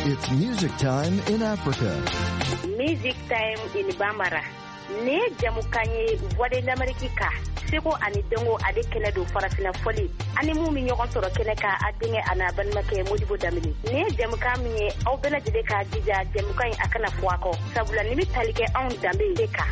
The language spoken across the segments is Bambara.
It's music time in Africa. Music time in Bambara. Ne jamukanye voix d'Amérique ka. Seko ani dongo ade kene do farafina foli. Ani mu mi ñogon soro kene ka adinge ana ban make Modibo Damini. Ne jamuka mi au bela jide ka dija jamuka akana fuako. Sabula nimi talike on dambe deka.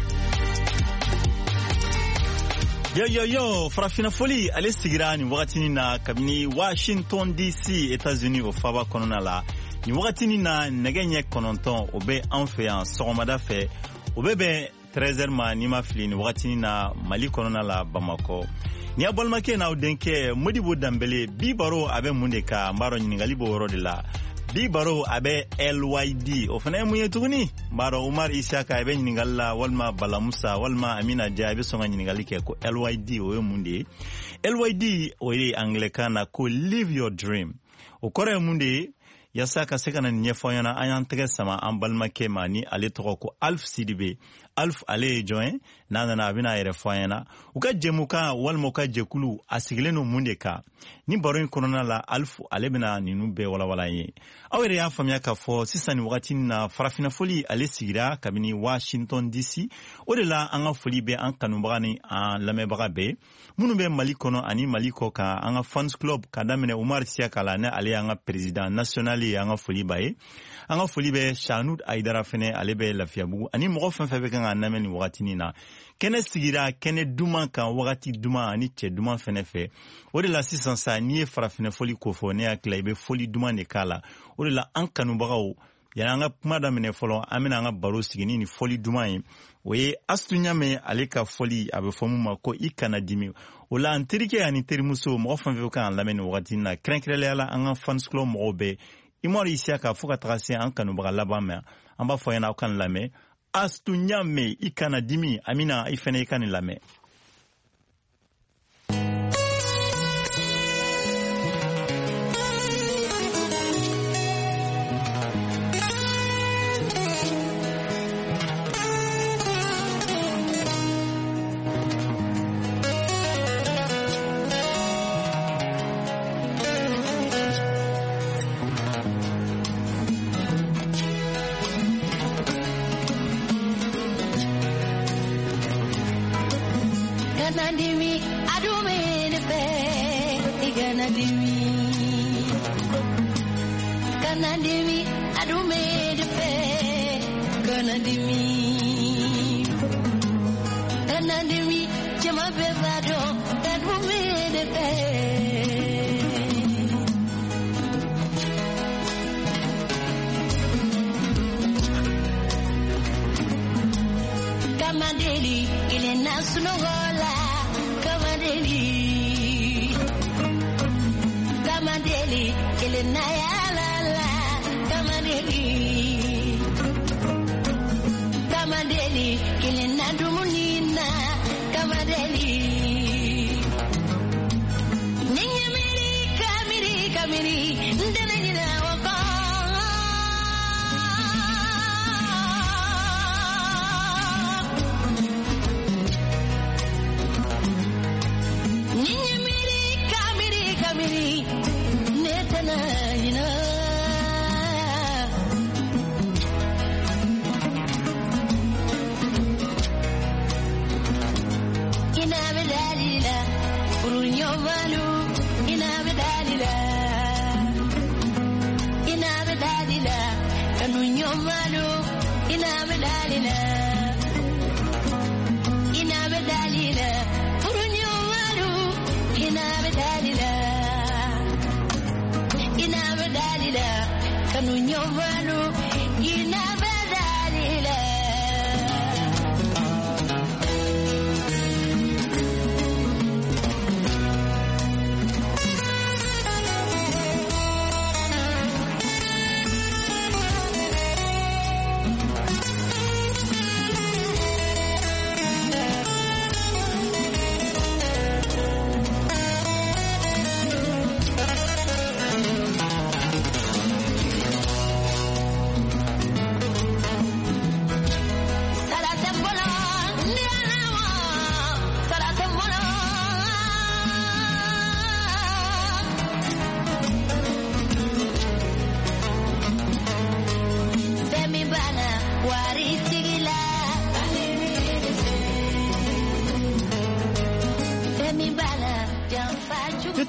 Yo, farafina foli ale sigira ni wakati ni na kabini Washington DC, États-Unis au faba konona la. Ni wakati ni na negenye kononton obe anfe yan sogomada fe obe be 13h ma ni mafili ni wakati ni na Mali konona la Bamako. Ni abolmake na udenke Modibo Dambele bibaro abe mundeka mbaro nyingali bo woro de la. Bibaro abe LYD ofana munye tuguni baro Umar Isaka abe nyingalla walma Balamusa walma Amina Jabe songa nyingali ke ko LYD o munde LYD o ile anglikana ko live your dream o kore munde yasaka sekana nyefonyana ayantege sama ambalma kemani ale toko ko Alf Sidibe Alf ale join nana abina ere foyana uka jemuka walmo ka jekulu asigleno mundeka ni baron korona la Alf ale bina ninu be wala ye awere ya famia ka fo sisani wakati na farafina foli ale sigira kabini Washington DC odela anga foli be an kanubagani an lamebaga be munu be Mali kono ani Mali ko ka anga fans club kadamene Umar Siakala ne ale anga president national anga foli bae anga foli be Shanud Aidara fene ale be Lafiabugu ani mogo fanfa be kan nameni wakati nina kene sigira kene duma kan wakati duma ani che duma fene fe ode la sisansa ni farafine foli kofo ne akla ibe foli duma ne kala ode la an kanubagaw yana nga kuma da mene folo amina nga baro sigini ni foli duma yi oye astunya me aleka foli abe fomu mako ikana dimi ola antirike ani terimuso mo fanfa kan lameni wakati na krenkrele ala anga fans club mo be imori Isiaka fuka tracé an kanubaga labama amba foyana kan lame astunya me ikana dimi amina ifene ikani lame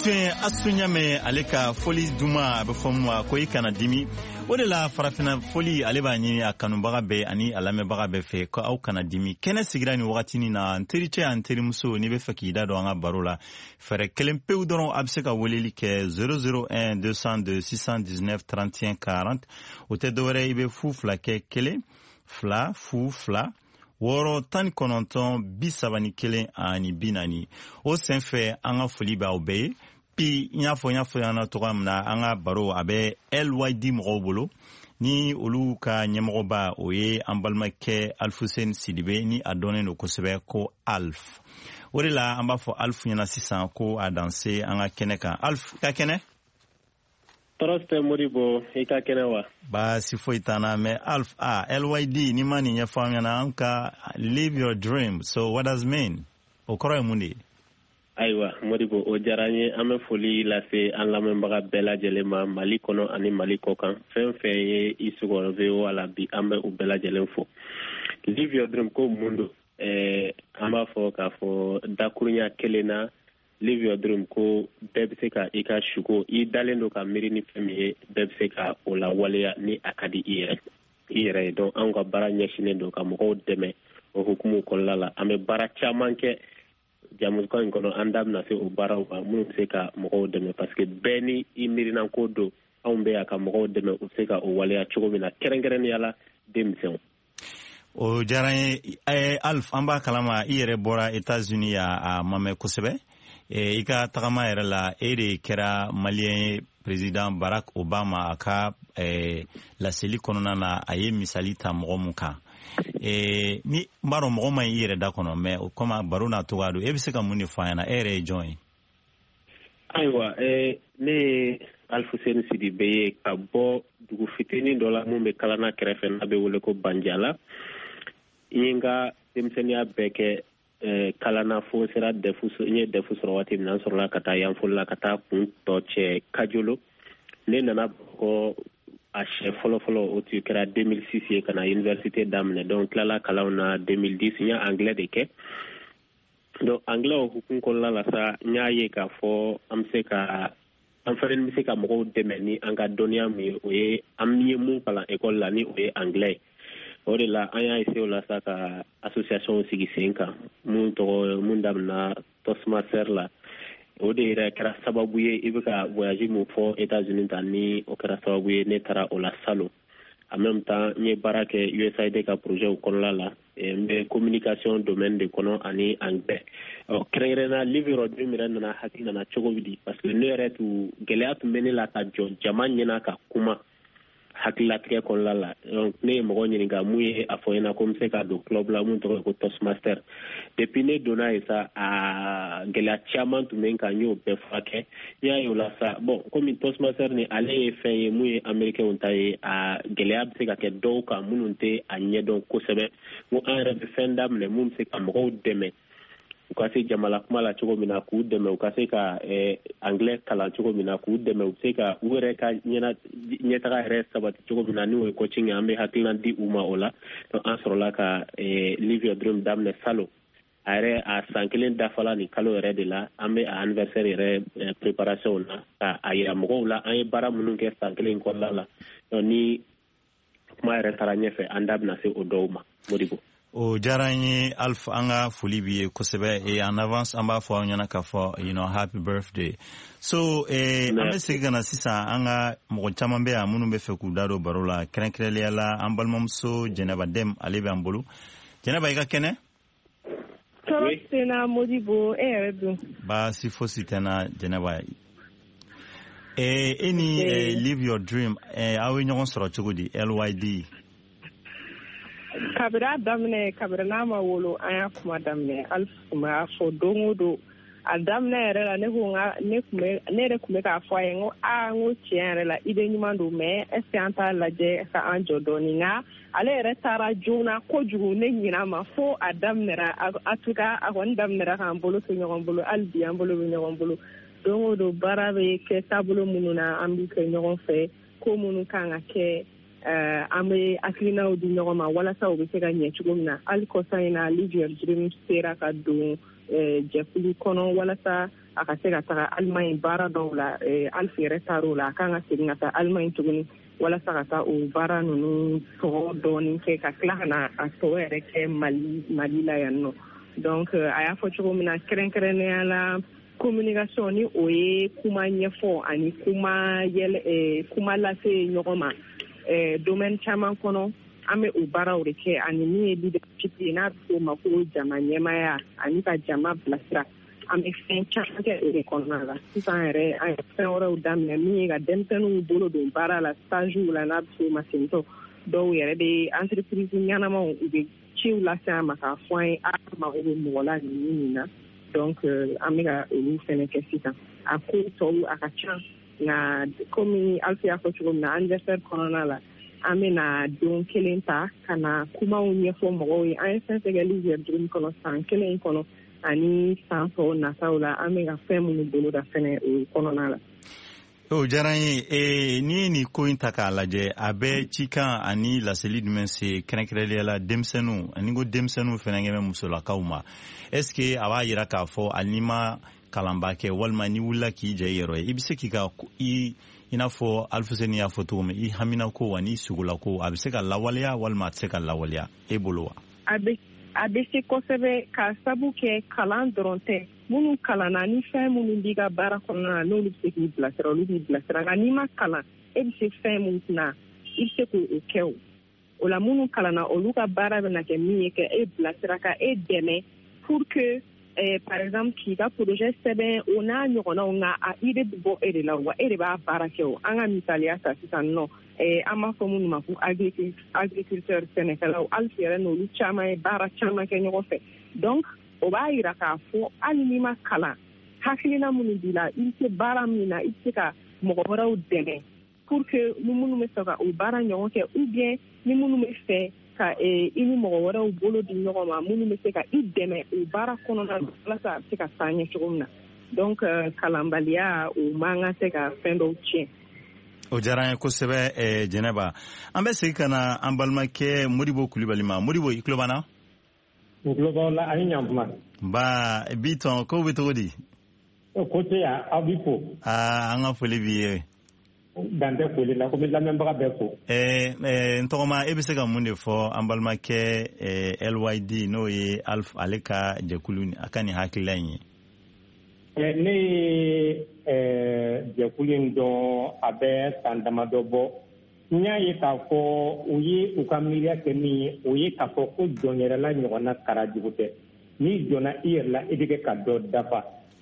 tun asunyame ale ka foli duma a bɛ fɔ mu ko I kana dimi o de la farafina foli ale b'a ɲini a kanubaga bɛɛ ani a lamɛnbaga bɛɛ fɛ ko aw kana dimi kɛnɛ sigira nin wagatinin na n tericɛ an terimuso n'i bɛ fɛ k'i da dɔn an ka baro la fɛrɛ kelen pewu dɔrɔn a bɛ se ka weleli kɛ 001 202 619 31 40 o tɛ dɔwɛrɛ I bɛ fu fila kɛ kelen fila fu fila 619 ani 40 o senfɛ an ka foli b'aw bɛɛ ye bi n y'a fɔ ɲɛna cogoya min na an ka baro a bɛ LYD mɔgɔw bolo ni olu ka ɲɛmɔgɔba o ye an balimakɛ Alfuseni Sidibe ni a dɔnnen don kosɛbɛ ko Alf o de la an b'a fɔ Alf ɲɛna sisan ko a danse an ka kɛnɛ kan Alf ka kɛnɛ Toroste Moribo I ka kɛnɛ wa baasi foyi t'an na mais Alf LYD ni ma nin ɲɛfɔ an ɲɛna an ka live your dream so what does mean o kɔrɔ ye mun de ye ayiwa Moribo o diyara n ye an bɛ foli lase an lamɛnbaga bɛɛ lajɛlen ma Mali kɔnɔ ani Mali kɔkan fɛn fɛn ye I sugɔrɔ VOA la bi an bɛ u bɛɛ lajɛlen fo live your dream ko mun don an b'a fɔ k'a fɔ dakurunya kelen na live your dream ko bɛɛ bɛ se ka I ka suko I dalen don ka miiri ni fɛn min ye bɛɛ bɛ se ka o la waleya ni a ka di I yɛrɛ ye donc an ka baara ɲɛsinnen don ka mɔgɔw dɛmɛ o hukumu kɔnɔna la an bɛ baara caman kɛ jamukan in kɔnɔ an da bɛna se o baaraw kan minnu bɛ se ka mɔgɔw dɛmɛ parce que bɛɛ ni I miirina ko don anw bɛ yan ka mɔgɔw dɛmɛ u bɛ se ka o waleya cogo min na kɛrɛnkɛrɛnnenya la denmisɛnw o diyara n ye Alf an b'a kalama I yɛrɛ bɔra États-Unis a ma mɛn kosɛbɛ I ka tagama yɛrɛ la e de kɛra maliyɛn ye président Barack Obama a ka laseli kɔnɔna na a ye misali ta mɔgɔ mun kan ni n b'a dɔn mɔgɔ ma I yɛrɛ da kɔnɔ mais o kama baro n'a togoya don e bɛ se ka mun de fɔ an ɲɛna e yɛrɛ ye jɔn ye ayiwa ne ye Alfuseni Sidibe ye ka bɔ dugu fitinin dɔ la mun bɛ Kalana kɛrɛfɛ n'a bɛ wele ko Banjala n ye n ka denmisɛnniya bɛɛ kɛ Kalana fo n ye defu sɔrɔ waati min na n sɔrɔla ka taa yanfoli la ka taa kun tɔ cɛ Kajolo ne nana bɔ a siɲɛ fɔlɔ o tun kɛra 2006 ye ka na université daminɛ donc tilala kalanw na 2010 n ye anglais de kɛ donc anglais o hukumu kɔnɔna la sa n y'a ye k'a fɔ an fana bɛ se ka mɔgɔw dɛmɛ ni an ka dɔnniya min ye o ye an ye mun kalan école la ni o ye anglais o de la an y'a essayé o la sa ka association sigi sen kan mun daminɛ Toastmaster la o de yɛrɛ kɛra sababu ye I bɛ ka voyage mun fɔ États-Unis ta ni o kɛra sababu ye ne taara o la salon en même temps n ye baara kɛ USAID ka projet o kɔnɔna la n bɛ communication domaine de kɔnɔ ani anglais kɛrɛnkɛrɛnnenya live your dream yɛrɛ nana hakili nana cogo di parce que ne yɛrɛ gɛlɛya tun bɛ ne la ka jɔ jama ɲɛna ka kuma hakililatigɛ kɔnɔna la donc ne ye mɔgɔ ɲininka mun ye a fɔ ɲɛna ko n bɛ se ka don club la mun tɔgɔ ye ko Toastmaster depuis ne donna yen sa a gɛlɛya caman tun bɛ n kan n y'o bɛɛ furakɛ n y'a ye o la sa bon komi Toastmaster ni ale ye fɛn ye mun ye américain ta ye a gɛlɛya bɛ se ka kɛ dɔw kan minnu tɛ a ɲɛdɔn kosɛbɛ n ko an yɛrɛ bɛ fɛn daminɛ mun bɛ se ka mɔgɔw dɛmɛ u ka se jamana kuma la cogo min na k'u dɛmɛ u ka se ka anglais kalan cogo min na k'u dɛmɛ u bɛ se ka u yɛrɛ ka ɲɛtaga yɛrɛ sabati cogo min na ni o ye coaching ye an bɛ hakilina di u ma o la donc an sɔrɔla ka live your dream daminɛ salon a yɛrɛ a san kelen dafala nin kalo yɛrɛ de la an bɛ a anniversaire yɛrɛ préparation na k'a yira mɔgɔw la an ye baara minnu kɛ san kelen kɔnɔna la donc ni kuma yɛrɛ taara ɲɛfɛ an da bɛna se o dɔw ma Modibo o diyara n ye Alf an ka foli b'i ye kosɛbɛ en avance an b'a fɔ aw ɲɛna k'a fɔ happy birthday so an bɛ segin ka na sisan an ka mɔgɔ caman bɛ yan minnu bɛ fɛ k'u da don baro la kɛrɛnkɛrɛnnenya la an balimamuso Jɛnɛba Dɛm ale bɛ an bolo Jɛnɛba i ka kɛnɛ tɔɔrɔ tɛ n na Modibo e yɛrɛ dun baasi fosi tɛ n na Jɛnɛba e ni live your dream aw ye ɲɔgɔn sɔrɔ cogo di LYD kabira daminɛ kabira n'a ma wolo an y'a kuma daminɛ Alf tun b'a fɔ don o don a daminɛ yɛrɛ la ne yɛrɛ tun bɛ k'a fɔ a ye n ko tiɲɛ yɛrɛ la idée ɲuman don mais est ce que an t'a lajɛ ka an jɔ dɔɔni nka ale yɛrɛ taara joona kojugu ne ɲin'a ma fo a daminɛra a tout cas a kɔni daminɛra k'an bolo to ɲɔgɔn bolo hali bi an bolo bɛ ɲɔgɔn bolo don o don baara bɛ kɛ taabolo minnu na an b'u kɛ ɲɔgɔn fɛ ko minnu kan ka kɛ an bɛ hakilinaw di ɲɔgɔn ma walasa u bɛ se ka ɲɛ cogo min na hali kɔsan in na live your dream sera ka don jɛkulu kɔnɔ walasa a ka se ka taga Allemagne baara dɔw la Alpha yɛrɛ taar'o la a kan ka segin ka taa Allemagne tuguni walasa ka taa o baara ninnu tɔgɔ dɔɔnin kɛ ka tila ka na a tɔgɔ yɛrɛ kɛ Mali la yan nɔ donc a y'a fɔ cogo min na kɛrɛnkɛrɛnnenya la communication ni o ye kuma ɲɛfɔ ani kuma lase ɲɔgɔn ma domaine caman kɔnɔ an bɛ o baaraw de kɛ ani min ye leadership ye n'a bɛ f'o ma ko jama ɲɛmaya ani ka jama bilasira an bɛ fɛn caman kɛ o de kɔnɔna la sisan yɛrɛ an ye fɛn wɛrɛw daminɛ min ye ka denmisɛnninw bolo don baara la stagiw la n'a bɛ f'o ma tentɔ dɔw yɛrɛ bɛ entreprise ɲɛnamaw u bɛ ciw lase an ma k'a fɔ an ye a mago bɛ mɔgɔ la nin na donc an bɛ ka olu fɛnɛ kɛ sisan a ko tɔw a ka ca nka komi Alpha y'a fɔ cogo min na anniversaire kɔnɔna la an bɛna don kelen ta ka na kumaw ɲɛfɔ mɔgɔw ye an ye fɛn fɛn kɛ Ligue kɔnɔ san kelen in kɔnɔ ani san tɔw nataw la an bɛ ka fɛn minnu boloda fɛnɛ o kɔnɔna la. O diyara n ye n'i ye nin ko in ta k'a lajɛ a bɛ cikan ani laseli jumɛn se kɛrɛnkɛrɛnnenya la denmisɛnninw ani ko denmisɛnninw fɛnɛ kɛ bɛ musolakaw ma est ce que a b'a yira k'a fɔ hali n'i ma kalanba kɛ walima n'i wulila k'i jɛ i yɛrɛ ye i bɛ se k'i ka i n'a fɔ Alfuseni y'a fɔ cogo min i hamina ko ani sugula ko a bɛ se ka lawaleya walima a tɛ se ka lawaleya e bolo wa? A bɛ se kosɛbɛ ka sabu kɛ kalan dɔrɔn tɛ minnu kalanna ni fɛn minnu b'i ka baara kɔnɔna na n'olu bɛ se k'i bilasira olu b'i bilasira nka n'i ma kalan e bɛ se fɛn minnu na i bɛ se k'o kɛ o la minnu kalanna olu ka baara bɛ na kɛ min ye ka e bilasira ka e dɛmɛ pour que par exemple k'i ka projet sɛbɛn o n'a ɲɔgɔnnaw nka a idée bɛ bɔ e de la wa e de b'a baara kɛ o an ka misaliya ta sisan nɔ an b'a fɔ minnu ma ko agriculteur sɛnɛkɛlaw Alpha yɛrɛ n'olu caman ye baara caman kɛ ɲɔgɔn fɛ donc o b'a yira k'a fɔ hali n'i ma kalan hakilina minnu b'i la i bɛ se baara min na i bɛ se ka mɔgɔ wɛrɛw dɛmɛ pour que ni minnu bɛ fɛ ka o baara ɲɔgɔn kɛ ou bien ni minnu bɛ fɛ ka i ni mɔgɔ wɛrɛw bolo di ɲɔgɔn ma minnu bɛ se ka i dɛmɛ o baara kɔnɔna na walasa a bɛ se ka taa ɲɛ cogo min na donc kalanbaliya o man kan se ka fɛn dɔw tiɲɛ. O diyara n ye kosɛbɛ Jɛnɛba an bɛ segin ka na an balimakɛ Modibo Kulibali ma Modibo i tulo b'an na? N tulo b'aw la a ni ɲantuma. Nba Biton kow bɛ cogo di? Ko tɛ yan aw b'i fo. An ka foli b'i ye. Dan tɛ foli la ko n bɛ lamɛnbaga bɛɛ fo. N tɔgɔma e bɛ se ka mun de fɔ an balimakɛ LYD n'o ye Alpha ale ka jɛkulu a ka nin hakilila in ye? Ne ye jɛkulu in dɔn a bɛ san damadɔ bɔ n y'a ye k'a fɔ u ye u ka miiriya kɛ min ye o ye k'a fɔ ko jɔn yɛrɛla ɲɔgɔnna kara jugu tɛ n'i jɔnna i yɛrɛ la i bɛ kɛ ka dɔ dafa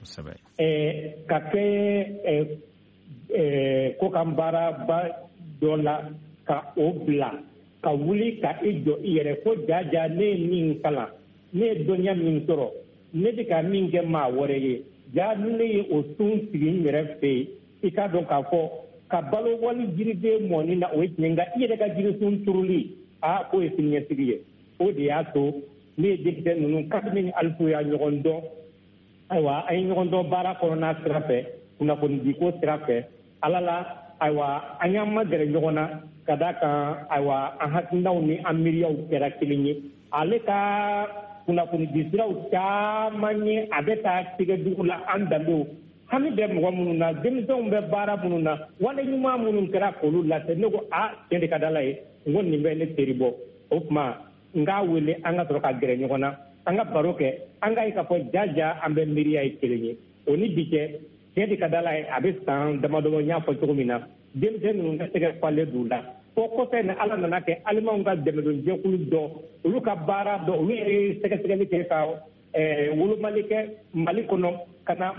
ka kɛ ko kan baaraba dɔ la ka o bila ka wuli ka i jɔ i yɛrɛ ko jaja ne ye min kalan ne ye dɔnniya min sɔrɔ ne bɛ ka min kɛ maa wɛrɛ ye ja ne ye o sun sigi n yɛrɛ fɛ yen i k'a dɔn k'a fɔ ka balo wali jiriden mɔni na o ye tiɲɛ nka i yɛrɛ ka jirisun turuli k'o ye siniɲɛsigi ye o de y'a to ne ye député ninnu kabini ni Alpha y'a ɲɔgɔn dɔn ayiwa an ye ɲɔgɔn dɔn baara kɔnɔna sira fɛ kunnafonidiko sira fɛ ala la ayiwa an y'an magɛrɛ ɲɔgɔn na ka d'a kan ayiwa an hakilinaw ni an miiriyaw kɛra kelen ye ale ka kunnafonidi siraw caman ye a bɛ taa tigɛdugu la an danbew hami bɛ mɔgɔ minnu na denmisɛnw bɛ baara minnu na wale ɲuman minnu kɛra k'olu lase ne ko tiɲɛ de ka di ala ye n ko nin bɛ ne teri bɔ o tuma n k'a wele an ka sɔrɔ ka gɛrɛ ɲɔgɔn na an ka baro kɛ an k'a ye k'a fɔ jaja an bɛ miiriya ye kelen ye o ni bi cɛ tiɲɛ de ka di ala ye a bɛ san damadɔ n y'a fɔ cogo min na denmisɛn ninnu ka tɛgɛ falen d'u la fo kɔfɛ ni ala nana kɛ alimaw ka dɛmɛdonjɛkulu dɔ olu ka baara dɔ olu yɛrɛ ye sɛgɛsɛgɛli kɛ ka wolomali kɛ mali kɔnɔ ka na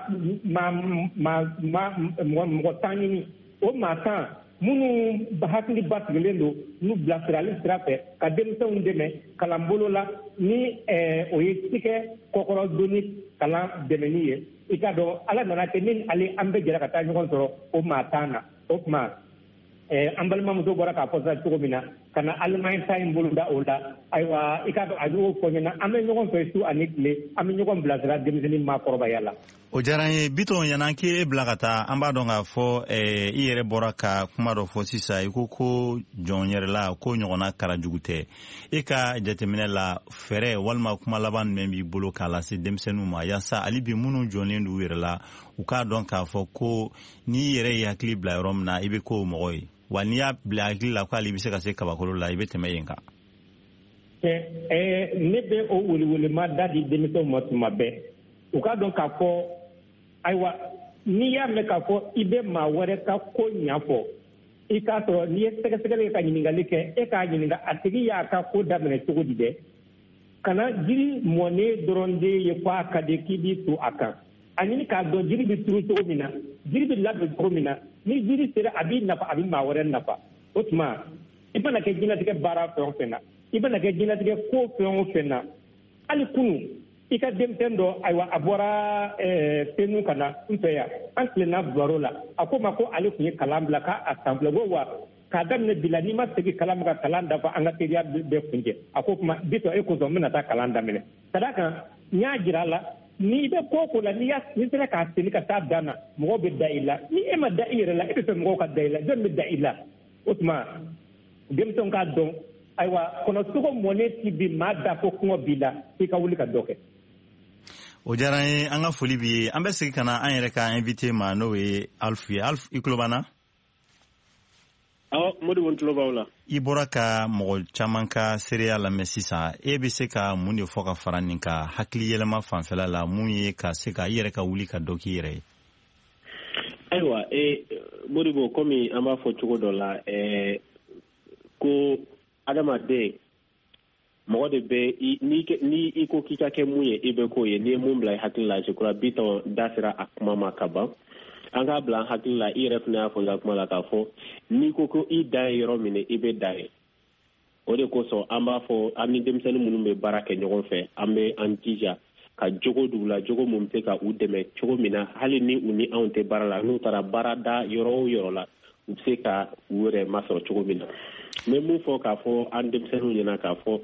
mɔgɔ tan ɲini o maa tan minnu hakili basigilen don n'u bilasirali sira fɛ ka denmisɛnw dɛmɛ kalan bolo la ni o ye tikɛ kɔkɔrɔdonni kalan dɛmɛni ye i k'a dɔn ala nana kɛ ni ale an bɛ jɛra ka taa ɲɔgɔn sɔrɔ o maa tan na o tuma an balimamuso bɔra k'a fɔ sisan cogo min na kana Allemagne ta in buluda ola aywa ikado aju ko nyana ame nyogon festu anikle ame nyogon blazra demzeni ma korba yalla o jaranye bito yananke blagata amba donga fo iyere boraka kuma do fo sisa ikoko jonyere la ko nyogona karajugute eka jatemine la fere walma kuma laban membi bolo kala se demsenu ma yasa ali bi munu jonen du were la uka donka fo ko ni yere yakli bla romna ibe ko moy wani ya bla yakli la ko ali bi se ka se kabakolo la ibe temeyenka nebe o wuli ma dadi demiso motuma be uka donka fo aywa ni ya me ka fo ibe ma wore ka ko nyafo ika to ni sɛgɛsɛgɛli ka ɲiningali kɛ e ka ɲininga a tigi y'a ka ko daminɛ cogo di dɛ kana jiri mɔne dɔrɔn de ye ko a ka di k'i b'i to a kan a ɲini k'a dɔn jiri bɛ turu cogo min na jiri bɛ labɛn cogo min na ni jiri sera a b'i nafa a bɛ maa wɛrɛ nafa o tuma i mana kɛ jinɛtigɛ baara fɛn o fɛn na i mana kɛ jinɛtigɛ ko fɛn o fɛn na hali kunu i ka denmisɛn dɔ ayiwa a bɔra senu ka na n fɛ yan an tilenna baro la a ko ma ko ale tun ye kalan bila k'a san fila ko wa k'a daminɛ bi la n'i ma segin kalan ma ka kalan dafa an ka teriya bɛɛ kuncɛ a ko kuma bitɔn e kosɔn n bɛna taa kalan daminɛ ka d'a kan n y'a jira a la n'i bɛ ko o ko la n'i sera k'a seni ka taa dan na mɔgɔw bɛ da i la ni e ma da i yɛrɛ la e bɛ fɛ mɔgɔw ka da i la jɔn bɛ da i la o tuma denmisɛnw k'a dɔn ayiwa kɔnɔsogo mɔnen ti bi maa da ko kɔngɔ b'i la f'i ka wuli ka dɔ kɛ. o diyara ye an ka foli bi ye an bɛ segin ka na an yɛrɛ ka invité ma n'o ye Alfu ye. Alfu i tulo b'an na? awɔ Modibo n tulo b'aw la. I bɔra ka mɔgɔ caman ka seereya lamɛn sisan e bɛ se ka mun de fɔ ka fara nin ka hakili yɛlɛma fanfɛla la mun ye ka se ka i yɛrɛ ka wuli ka dɔ k'i yɛrɛ ye. ayiwa Modibo komi an b'a fɔ cogo dɔ la ko adamaden mɔgɔ de bɛ ni i ko k'i ka kɛ mun ye i bɛ k'o ye n'i ye mun bila i hakili la je crois bitɔn da sera a kuma ma ka ban an k'a bila an hakili la i yɛrɛ fana y'a fɔ n ka kuma la k'a fɔ n'i ko ko i da ye yɔrɔ min i bɛ da ye o de kosɔn an b'a fɔ an ni denmisɛnnin minnu bɛ baara kɛ ɲɔgɔn fɛ an bɛ an jija ka jogo d'u la jogo mun bɛ se ka u dɛmɛ cogo min na hali ni u ni anw tɛ baara la n'u taara baara da yɔrɔ o yɔrɔ la u bɛ se ka u yɛrɛ masɔrɔ cogo min na n bɛ mun fɔ k'a fɔ an denmisɛnninw ɲɛna k'a fɔ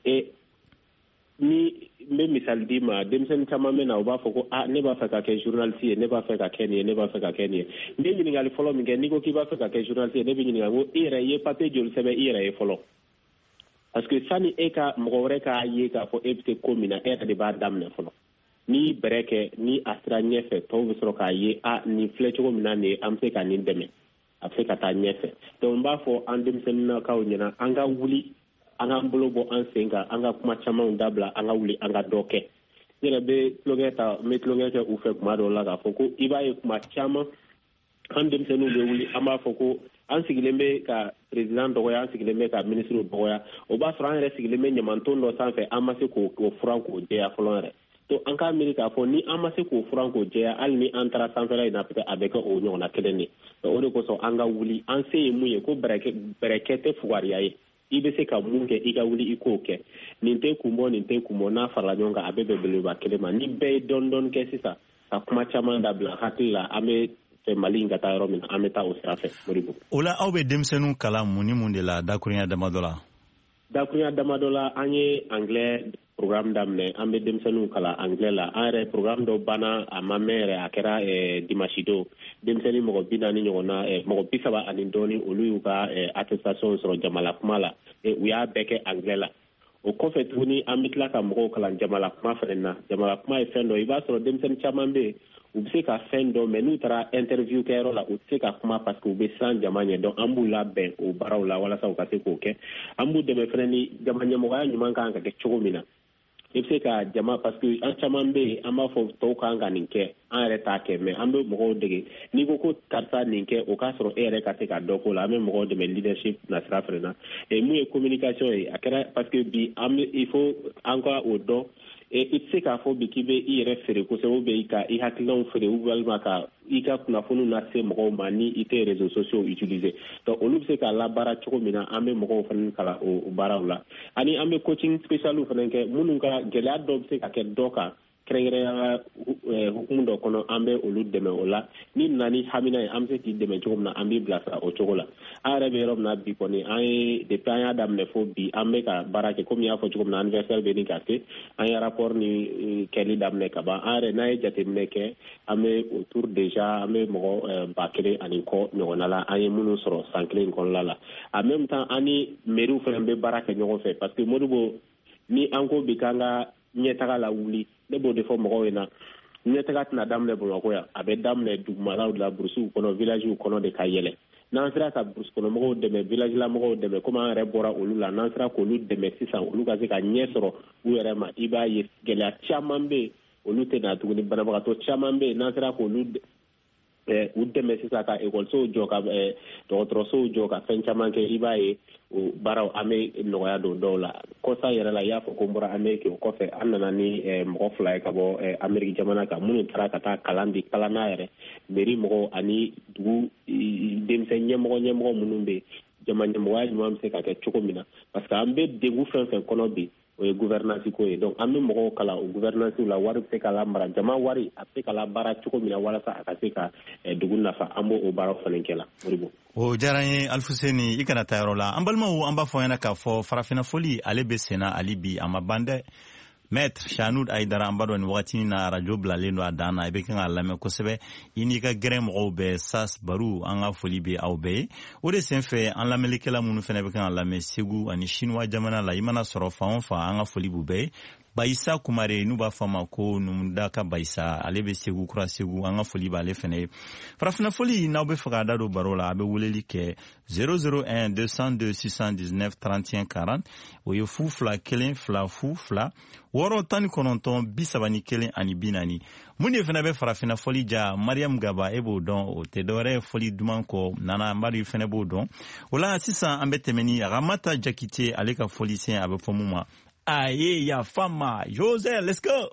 ni n bɛ misali d'i ma denmisɛnnin caman bɛ na u b'a fɔ ko ne b'a fɛ ka kɛ journaliste ye ne b'a fɛ ka kɛ nin ye ne b'a fɛ ka kɛ nin ye n bɛ ɲininkali fɔlɔ min kɛ n'i ko k'i b'a fɛ ka kɛ journaliste ye ne bɛ ɲininka ko i yɛrɛ ye papier joli sɛbɛn i yɛrɛ ye fɔlɔ parce que sani e ka mɔgɔ wɛrɛ k'a ye k'a fɔ e bɛ se ko min na e yɛrɛ de b'a daminɛ fɔlɔ n'i bɛrɛ kɛ ni a sera ɲɛfɛ tɔw bɛ sɔrɔ k'a ye nin filɛ cogo min na nin ye an bɛ se ka nin dɛmɛ a bɛ se ka taa ɲɛfɛ donc n b'a fɔ an denmisɛnninnakaw ɲɛna an ka wuli an k'an bolo bɔ an sen kan an ka kuma camanw dabila an ka wuli an ka dɔ kɛ n yɛrɛ bɛ tulonkɛ kɛ u fɛ kuma dɔw la k'a fɔ ko i b'a ye kuma caman an denmisɛnninw bɛ wuli an b'a fɔ ko an sigilen bɛ ka président dɔgɔya an sigilen bɛ ka ministre dɔgɔya o b'a sɔrɔ an yɛrɛ sigilen bɛ ɲamanton dɔ sanfɛ an ma se k'o furan k'o jɛya fɔlɔ yɛrɛ to an k'a miiri k'a fɔ ni an ma se k'o furan k'o jɛya hali ni an taara sanfɛla in na peut-être a bɛ kɛ o ɲɔgɔnna kelen de o de kosɔn an ka wuli an se ye mun ye ko bɛrɛkɛ tɛ fugariya ye i bɛ se ka mun kɛ i ka wuli i k'o kɛ nin tɛ kun bɔ nin tɛ kun bɔ n'a farala ɲɔgɔn kan a bɛɛ bɛ belebeleba kelen ma ni bɛɛ ye dɔɔni dɔɔni kɛ sisan ka kuma caman dabila hakili la an bɛ fɛ Mali in ka taa yɔrɔ min na an bɛ taa o sira fɛ Modibo. O la aw bɛ denmisɛnninw kalan mun ni mun de la dakurunya damadɔ la? Dakurunya damadɔ la an ye anglais programme daminɛ an bɛ denmisɛnninw kalan anglais la an yɛrɛ programme dɔ banna a ma mɛn yɛrɛ a kɛra dimanche don denmisɛnnin mɔgɔ 40 ɲɔgɔnna mɔgɔ 30 ani dɔɔni olu y'u ka attestation sɔrɔ jamana kuma la u y'a bɛɛ kɛ anglais la o kɔfɛ tuguni an bɛ tila ka mɔgɔw kalan jamana kuma fɛnɛ na jamana kuma ye fɛn dɔ i b'a sɔrɔ denmisɛnnin caman bɛ yen u bɛ se ka fɛn dɔ mɛ n'u taara interview kɛyɔrɔ la u tɛ se ka kuma parce que u bɛ siran jama ɲɛ donc an b'u labɛn o baaraw la walasa u ka se k'o kɛ an b'u dɛmɛ fɛnɛ ni jama ɲɛmɔgɔya ɲuman kan ka kɛ cogo min na i bɛ se ka jama parce que an caman bɛ yen an b'a fɔ tɔw kan ka nin kɛ an yɛrɛ t'a kɛ mɛ an bɛ mɔgɔw dege n'i ko karisa nin kɛ o k'a sɔrɔ e yɛrɛ ka se ka dɔ k'o la an bɛ mɔgɔw dɛmɛ leadership nasira fɛnɛ na mun ye communication ye a kɛra parce que bi il faut an ka o dɔn i tɛ se k'a fɔ bi k'i bɛ i yɛrɛ feere kosɛbɛ ou bien i ka i hakilinaw feere walima ka i ka kunnafoniw lase mɔgɔw ma ni i tɛ réseaux sociaux utiliser donc olu bɛ se k'a labaara cogo min na an bɛ mɔgɔw fana kalan o baaraw la ani an bɛ coaching spécial fana kɛ minnu ka gɛlɛya dɔw bɛ se ka kɛ dɔ kan kɛrɛnkɛrɛnnenya hukumu dɔ kɔnɔ an bɛ olu dɛmɛ o la ni nana ni hamina ye an bɛ se k'i dɛmɛ cogo min na an b'i bilasira o cogo la are be rom na bi koni ay de plan adam ne fo bi ambe ka barake comme ya fo comme na anniversaire be ni kate ay rapport ni keli dam ne ka ba are na jate meke ame autour déjà ame mo bakere ani ko nyonala ay munu soro sankle kon lala en même temps ani meru fe be barake nyogo fe parce que modubo ni anko bikanga nyetaka la wuli ne bo de fo mo wena nyetaka na dam le bo ko ya abe dam le dugmala la brusu kono village kono de kayele n'an sera ka brousse kɔnɔ mɔgɔw dɛmɛ village la mɔgɔw dɛmɛ comme an yɛrɛ bɔra olu la n'an sera k'olu dɛmɛ sisan olu ka se ka ɲɛ sɔrɔ u yɛrɛ ma i b'a ye gɛlɛya caman bɛ yen olu tɛ na tuguni banabagatɔ caman bɛ yen n'an sera k'olu u dɛmɛ sisan ka ekɔlisow jɔ ka dɔgɔtɔrɔsow jɔ ka fɛn caman kɛ i b'a ye o baaraw an bɛ nɔgɔya don dɔw la kɔsa yɛrɛ la i y'a fɔ ko n bɔra Amérique o kɔfɛ an nana ni mɔgɔ 2 ye ka bɔ Amérique jamana kan minnu taara ka taa kalan di kalan na yɛrɛ mairie mɔgɔw ani dugu denmisɛn ɲɛmɔgɔ minnu bɛ yen jama ɲɛmɔgɔya ɲuman bɛ se ka kɛ cogo min na parce que an bɛ degun fɛn fɛn kɔnɔ bi o ye gouvernance ko ye donc an bɛ mɔgɔw kala o gouvernance la wari bɛ se ka lamara jama wari a bɛ se ka labaara cogo min na walasa a ka se ka dugu nafa an b'o baaraw fana kɛ la Modibo. O diyara n ye Alfuseni i kana taa yɔrɔ la an balimaw an b'a fɔ ɲɛna k'a fɔ farafina foli ale bɛ senna hali bi a ma ban dɛ Maître Chanoud Aïdara an b'a dɔn nin wagati na radio bilalen don a dan na i bɛ kan k'a lamɛn kosɛbɛ i n'i ka gɛrɛn mɔgɔw bɛɛ Sas Baru an ka foli bɛ aw bɛɛ ye o de senfɛ an lamɛnlikɛla minnu fana bɛ kan ka lamɛn Segu ani Chinois jamana la i mana sɔrɔ fan o fan an ka foli b'u bɛɛ ye Bayisa Kumare n'u b'a fɔ a ma ko Numudaka Bayisa ale bɛ Segu kura Segu an ka foli b'ale fana ye farafina foli n'aw bɛ fɛ k'a da don baro la a bɛ weleli kɛ 001 202 619 31 40 o ye fu 2 1 2 fu 2 wɔɔrɔ 19 31 ani 40 mun de fana bɛ farafina foli ja Mariam Gaba e b'o dɔn o tɛ dɔwɛrɛ foli duman kɔ Nana Amadu fana b'o dɔn o la sisan an bɛ tɛmɛ ni Ramata Jakite ale ka foli sen a bɛ fɔ mun ma Aye ya fama Jose let's go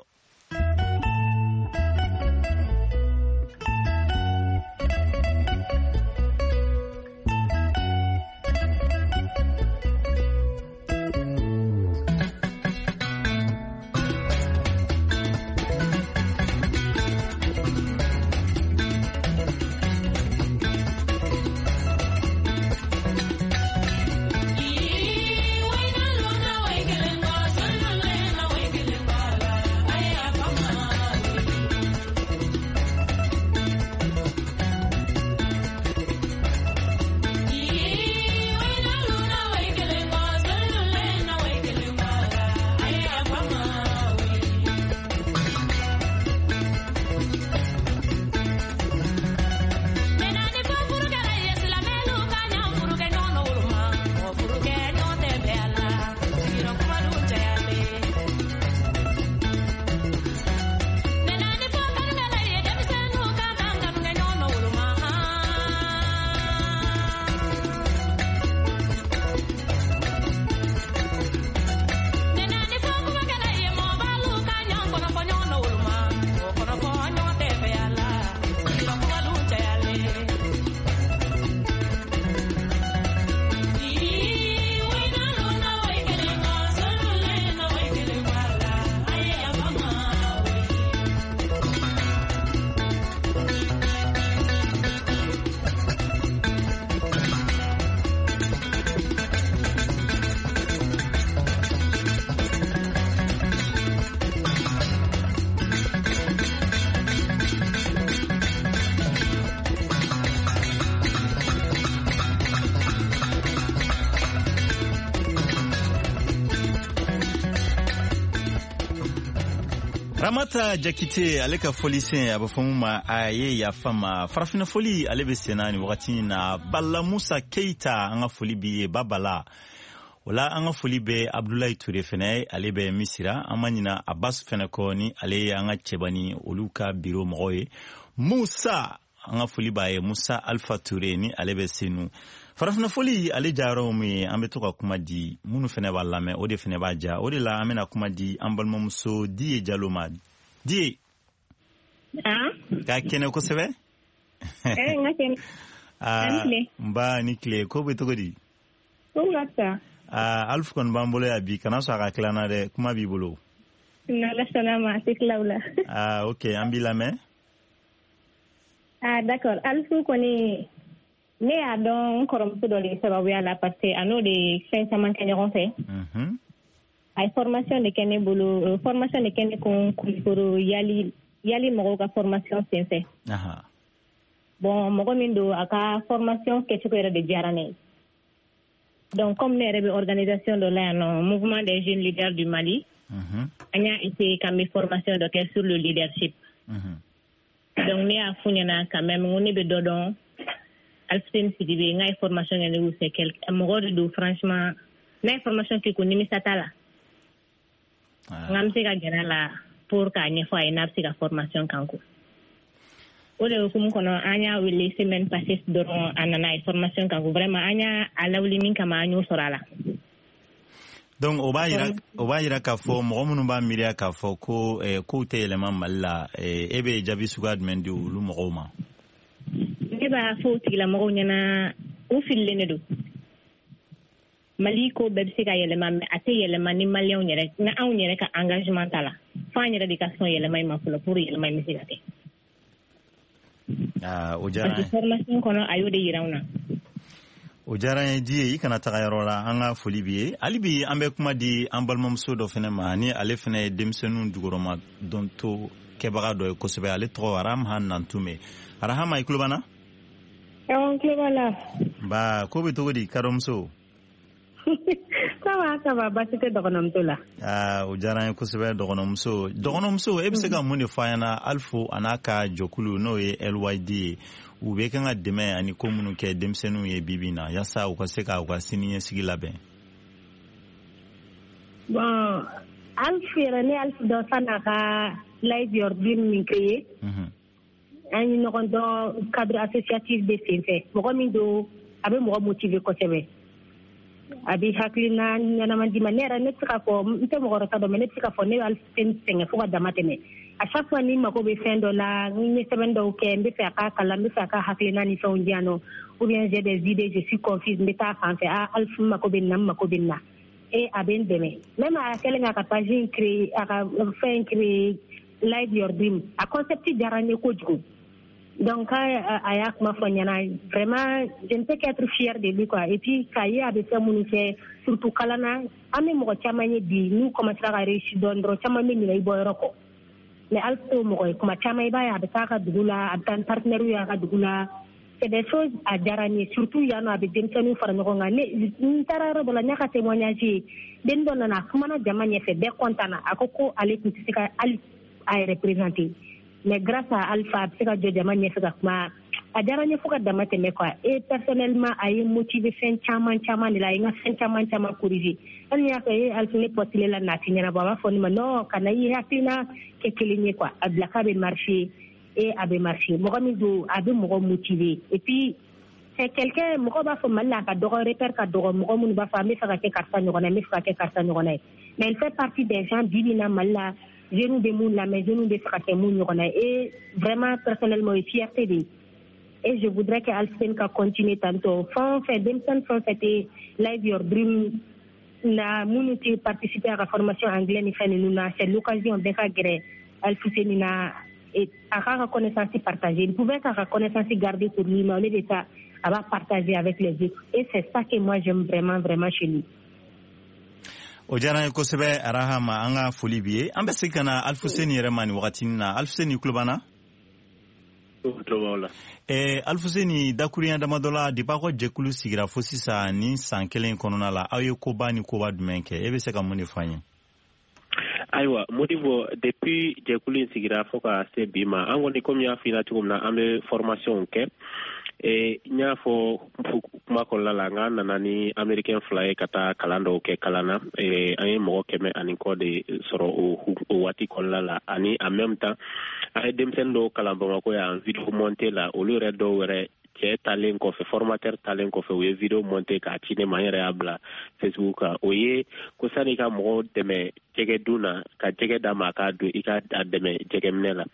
Ramata Jakite ale ka foli sen a bɛ fɔ mun ma a ye yafa ma farafina foli ale bɛ senna ni wagati na Bala Musa Keita an ka foli bi ye Babala o la an ka foli bɛ Abdoulaye Touré fana ale bɛ Misira an ma ɲina Abbas fana kɔ ni ale ye an ka cɛbani olu ka biro mɔgɔw ye Musa an ka foli b'a ye Musa Alpha Touré ni ale bɛ Senu farafina foli ale jayɔrɔ min ye an bɛ to ka kuma di minnu fana b'a lamɛn o de fana b'a ja o de la an bɛna kuma di an balimamuso Diye Jalo ma Diye k'a kɛnɛ kosɛbɛ n ba ni tile ko bɛ cogo di Alpha kɔni b'an bolo yan bi kana sɔn a ka tila n na dɛ kuma b'i bolo ok an b'i lamɛn d'accord Alpha kɔni ne y'a dɔn kɔrɔmuso dɔ de sababuya la parce que a n'o de fɛn caman kɛ ɲɔgɔn fɛ. A ye formation de kɛ ne bolo formation de kɛ ne kun Kulukoro yali mɔgɔw ka formation sen fɛ. Bon mɔgɔ min don a ka formation kɛcogo yɛrɛ de diyara ne ye. Donc comme ne yɛrɛ bɛ organisation dɔ la yan nɔ mouvement des jeunes leaders du Mali. An y'a essayé ka n formation dɔ kɛ sur le leadership. Donc ne y'a f'u ɲɛna quand même ko ne bɛ dɔ dɔn Alfred Sidibe n ka ye formation kɛ ne y'u fɛ mɔgɔ de don franchement n'a ye formation kɛ ko nimisa t'a la. N ka n bɛ se ka gɛrɛ a la pour k'a ɲɛfɔ a ye n'a bɛ se ka formation kan ko. O de hukumu kɔnɔ an y'a wele semaine passée dɔrɔn a nana a ye formation kan ko vraiment an y'a lawuli min kama an y'o sɔrɔ a la. Donc o b'a yira k'a fɔ mɔgɔ minnu b'a miiriya k'a fɔ ko kow tɛ yɛlɛma Mali la e bɛ jaabi suguya jumɛn di olu mɔgɔw ma? Ne b'a fɔ o tigilamɔgɔw ɲɛna u fililen de don. Mali ko bɛɛ bɛ se ka yɛlɛma mais a tɛ yɛlɛma ni maliyɛnw yɛrɛ ni anw yɛrɛ ka engagement t'a la fo an yɛrɛ de ka sɔn yɛlɛma in ma fɔlɔ pour yɛlɛma in bɛ se ka kɛ. O diyara n ye. Formation kɔnɔ a y'o de yira anw na. O diyara n ye di ye i kana taga yɔrɔ la an ka foli b'i ye hali bi an bɛ kuma di an balimamuso dɔ fana ma ni ale fana ye denmisɛnninw jukɔrɔma dɔnto kɛbaga dɔ ye kosɛbɛ ale tɔgɔ Arahama Nantume. Arahama i tulo b'an na? N tulo b'a la. Ba ko bɛ cogo di kadɔmuso? Ça va baasi tɛ dɔgɔnɔmuso la. O diyara n ye kosɛbɛ dɔgɔnɔmuso e bɛ se ka mun de fɔ an ɲɛna Alfo a n'a ka jɛkulu n'o ye LYD ye u bɛ kan ka dɛmɛ ani ko minnu kɛ denmisɛnninw ye bi na yaasa u ka se ka u ka siniɲɛsigi labɛn. Bon Alf yɛrɛ ne Alf dɔ san'a ka Live Your Dream min créé an ye ɲɔgɔn dɔn cadre associatif de sen fɛ mɔgɔ min don a bɛ mɔgɔ motiver kosɛbɛ. A bɛ hakilina ɲɛnama di ma ne yɛrɛ ne tɛ se ka fɔ n tɛ mɔgɔ wɛrɛ ta dɔn mais ne tɛ se ka fɔ ne bɛ Alfred sɛgɛn fo ka dama tɛmɛ à chaque fois ni mago bɛ fɛn dɔ la n ye sɛbɛn dɔw kɛ n bɛ fɛ a ka kalan n bɛ fɛ a ka hakilina ni fɛnw di yan nɔ ou bien j'ai des idées je suis confuse n bɛ taa fan fɛ Alf mago bɛ nin na n mago bɛ nin na et a bɛ n dɛmɛ même a kɛlen k'a ka page in créer a ka fɛn créer Live Your Dream a concept diyara n ye kojugu. Donc a y'a kuma fɔ ɲɛna vraiment je ne peux qu'être fière de lui quoi et puis k'a ye a bɛ fɛn minnu kɛ surtout kalan na an bɛ mɔgɔ caman ye bi n'u commencera ka réussir dɔrɔn caman bɛ ɲinɛ i bɔ yɔrɔ kɔ mais Alf t'o mɔgɔ ye kuma caman i b'a ye a bɛ taa a ka dugu la a bɛ taa ni partenaire ye a ka dugu la c'est des choses a diyara n ye surtout yan nɔ a bɛ denmisɛnninw fara ɲɔgɔn kan n taara yɔrɔ dɔ la n y'a ka témoignage ye den dɔ nana a kumana jama ɲɛfɛ bɛɛ content na a ko ale tun tɛ se ka hali a yɛrɛ présenter mais grâce à Alpha a bɛ se ka jɔ jama ɲɛfɛ ka kuma a diyara n ye fo ka dama tɛmɛ quoi et personnellement a ye motiver fɛn caman de la a ye n ka fɛn caman corriger hali ni y'a fɛ Alpha ne postulé la naati ɲɛnabɔ a b'a fɔ ne ma non kana i hakilina kɛ kelen ye quoi a bila k'a bɛ marcher et a bɛ marcher mɔgɔ min don a bɛ mɔgɔ motiver et puis c'est quelqu'un mɔgɔ b'a fɔ Mali la a ka dɔgɔ repère ka dɔgɔ mɔgɔ minnu b'a fɔ an bɛ fɛ ka kɛ karisa ɲɔgɔn na n bɛ fɛ ka kɛ karisa ɲɔgɔn na ye mais il fait partie des gens bi na Mali la jeunes bɛ mun lamɛn jeunes bɛ fɛ ka kɛ mun ɲɔgɔn na et vraiment personnellement o ye fierté de ye et je voudrais que Alfred ka continuer tantôt fɛn o fɛn denmisɛnnin fɛn o fɛn tɛ Live Your Dream na minnu tɛ participer a ka formation anglais ni fɛn ninnu na c'est l'occasion bɛɛ ka gɛrɛ Alfred na a k'a ka connaissance partager il pouvait k'a ka connaissance garder pour lui mais au lieu de ça a b'a partager avec les autres et c'est ça que moi j'aime vraiment chez lui. O diyara n ye kosɛbɛ Arahama an ka foli b'i ye an bɛ se ka na Alfuseni yɛrɛ ma nin wagati na Alfuseni tulo b'an na? Alfuseni dakuruɲɛ damadɔ la depuis aw ka jɛkulu sigira fo sisan ni san kelen kɔnɔna la aw ye koba ni koba jumɛn kɛ e bɛ se ka mun de fɔ an ye? Ayiwa Modibo depuis jɛkulu in sigira fo ka se bi ma an kɔni komi y'a f'i la cogo min na an bɛ formation kɛ n y'a fɔ kuma kɔnɔna la n ka nana ni américain fila ye ka taa kalan dɔw kɛ kalan na an ye mɔgɔ 100 kɔ de sɔrɔ o waati kɔnɔna la ani en même temps an ye denmisɛnnin dɔw kalan Bamakɔ yan vidéo monté la olu yɛrɛ dɔw yɛrɛ cɛ talen kɔfɛ formateur talen kɔfɛ u ye vidéo monté k'a ci ne ma n yɛrɛ y'a bila Facebook kan o ye ko sani ka mɔgɔw dɛmɛ jɛgɛ dun na ka jɛgɛ d'a ma a k'a dun i ka a dɛmɛ jɛgɛminɛ la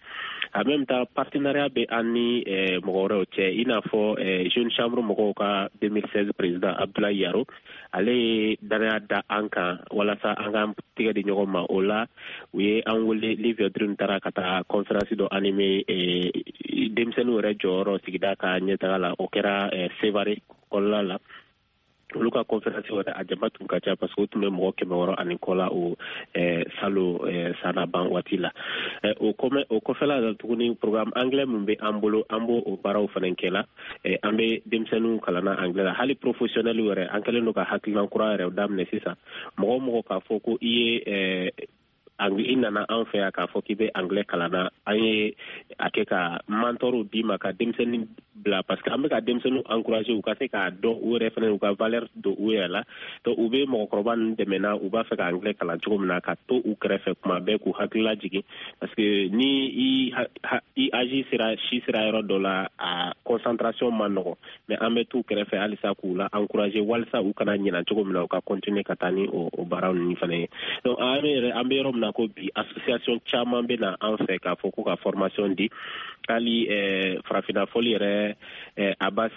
en même temps partenariat be ani mogoro che inafo jeune chambre mogoka 2016 président Abdoulaye Yaro ale dana da anka wala sa anga tiga di nyogoma ola we angole livre drum tara kata conférence do animé demsenu rejoro sigida ka nyetala okera sevare kollala luka conférence wala ajabatu kacha parce que tume mo ke moro anikola o salo sana ban watila o ko fela da tuni programme anglais mumbe ambo o baraw fanenkela ambe demsenu kala na anglais hali professionnel wore ankele no ka haklan kura re damne sisa mo ka foko iye angli inana an fe ka fo kibe anglais kalana ay akeka mentoru dima ka demsen bla parce que ameka demsen encourager ou ka se ka do ou reference ou ka valeur do ou la to ube mo kroban de mena ou ba fe ka anglais kala chomna ka to ou krefe kuma be ku hakla jigi parce que ni i agi sera shi sera ero dola a concentration manoko mais ambe tout krefe alisa kula encourager walsa ou kana nyina chomna ka continuer katani o baraw ni fane donc ambe rom ko bi association chairman be na en fait ka foko ka formation di kali frafina foli re abas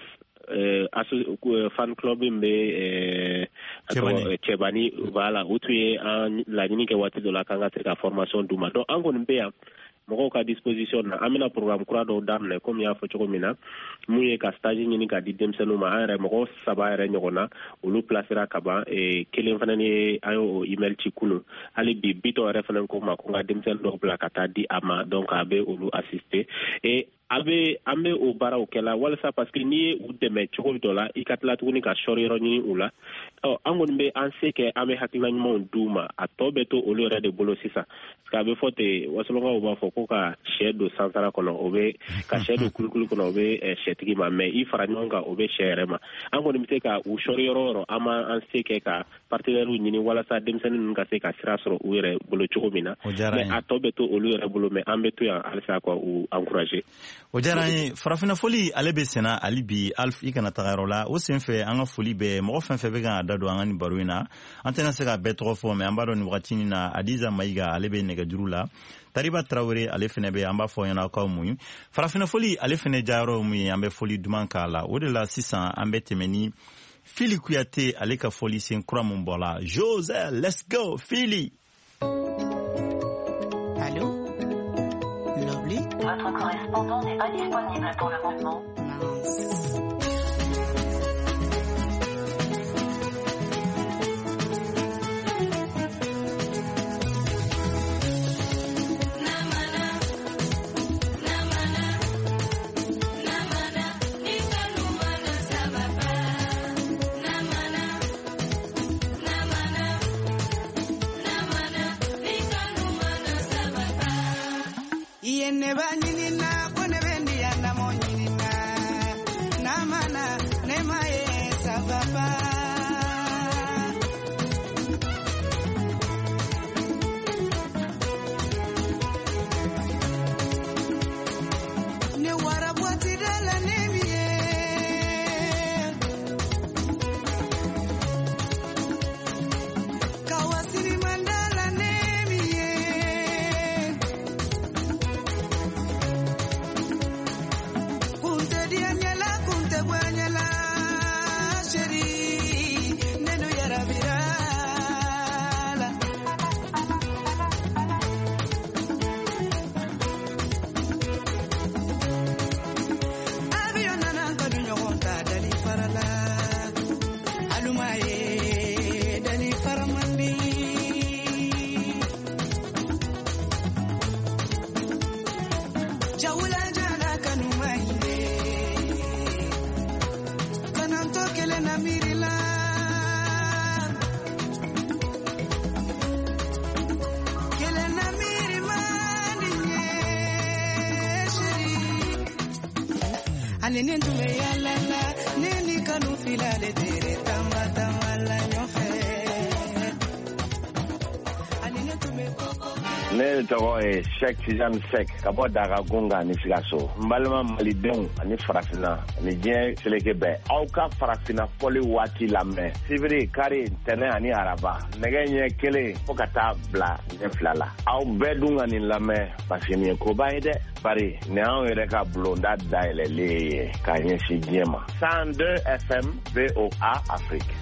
fan club be Chebani voilà utuye la nini ke wati de la kanga ka formation duma donc angon be moko ka disposition na amina programme kura do damne comme ya fo choko mina muye ka stage ni ka di demsenu ma are moko saba are nyogona ulu placera kaba kelen fanani ayo email ci kunu ali bi bito reference ko ma ko nga demsen do plakata di ama donc abe ulu assister et ambe o bara o kela wala sa parce que ni u deme choko dola ikatla tuni ka shoriro ni ula angon be anseke ame hakila nymo duma atobe to olu re de bolo sisa ska be fote wasolonga o ba foko ka shedo santara kono obe ka shedo kulukulu kono obe shetigi ma me ifara nyonga obe sherema angon mi ka u shoriro ama anseke ka partenaire ni wala sa demsen nga se ka sirasro u re bolo choko mina mais atobe to olu re bolo me ambe to ya alsa ko u encourager o jarani farafina foli alebe sena alibi alf ikana tagarola o senfe anga foli be mo fenfe be ga dado anga ni baruina antena se ga betro fo me ambaro ni wakati na Adiza Maiga alebe nega jurula Tariba Traoré ale fene be amba fo yana ko mu farafina foli ale fene jaro mu ambe foli duman kala o de la 600 ambe temeni Fili Kuyate ale ka foli sen kura mumbola Jose let's go Fili. Allô. Votre correspondant n'est pas disponible pour le moment. ne tɔgɔ ye Sheikh Tijani Sek ka bɔ Dagagunga ni Sikaso. N balima malidenw ani farafina ani diɲɛ seleke bɛɛ, aw ka farafina fɔli waati lamɛn sibiri kari tɛnɛ ani araba nɛgɛ ɲɛ kelen fo ka taa bila ɲɛ fila la. Aw bɛɛ dun ka nin lamɛn parce que nin ye koba ye dɛ. Bari nin anw yɛrɛ ka bulonda dayɛlɛlen ye k'a ɲɛsin diɲɛ ma. 102 FM VOA Afrique.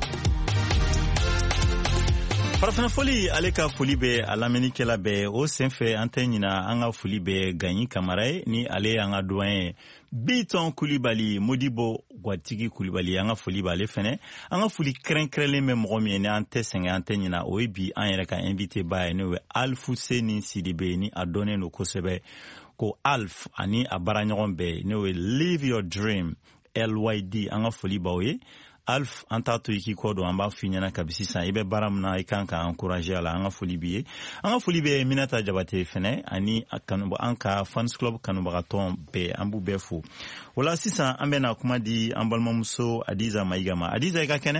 Farafina foli ale ka foli bɛ a lamɛnnikɛla bɛɛ o senfɛ an tɛ ɲina an ka foli bɛ Gaɲi Kamara ye ni ale an ka doyen Biton Kulibali Modibo Gwatigi Kulibali an ka foli b'ale fɛnɛ an ka foli kɛrɛnkɛrɛnlen bɛ mɔgɔ min ye ni an tɛ sɛgɛn an tɛ ɲina o ye bi an yɛrɛ ka invité ba ye n'o ye Alfuseni Sidibe ni a dɔnnen don kosɛbɛ ko Alf ani a baaraɲɔgɔn bɛɛ n'o ye Live Your Dream LYD an ka foli b'aw ye. Alf an t'a to i k'i kɔ don an b'a f'i ɲɛna kabi sisan i bɛ baara min na i kan ka encourager a la an ka foli b'i ye an ka foli bɛ Minata Jabate fɛnɛ ani an ka fans club kanubagatɔn bɛɛ an b'u bɛɛ fo o la sisan an bɛna kuma di an balimamuso Adiza Mayiga ma Adiza i ka kɛnɛ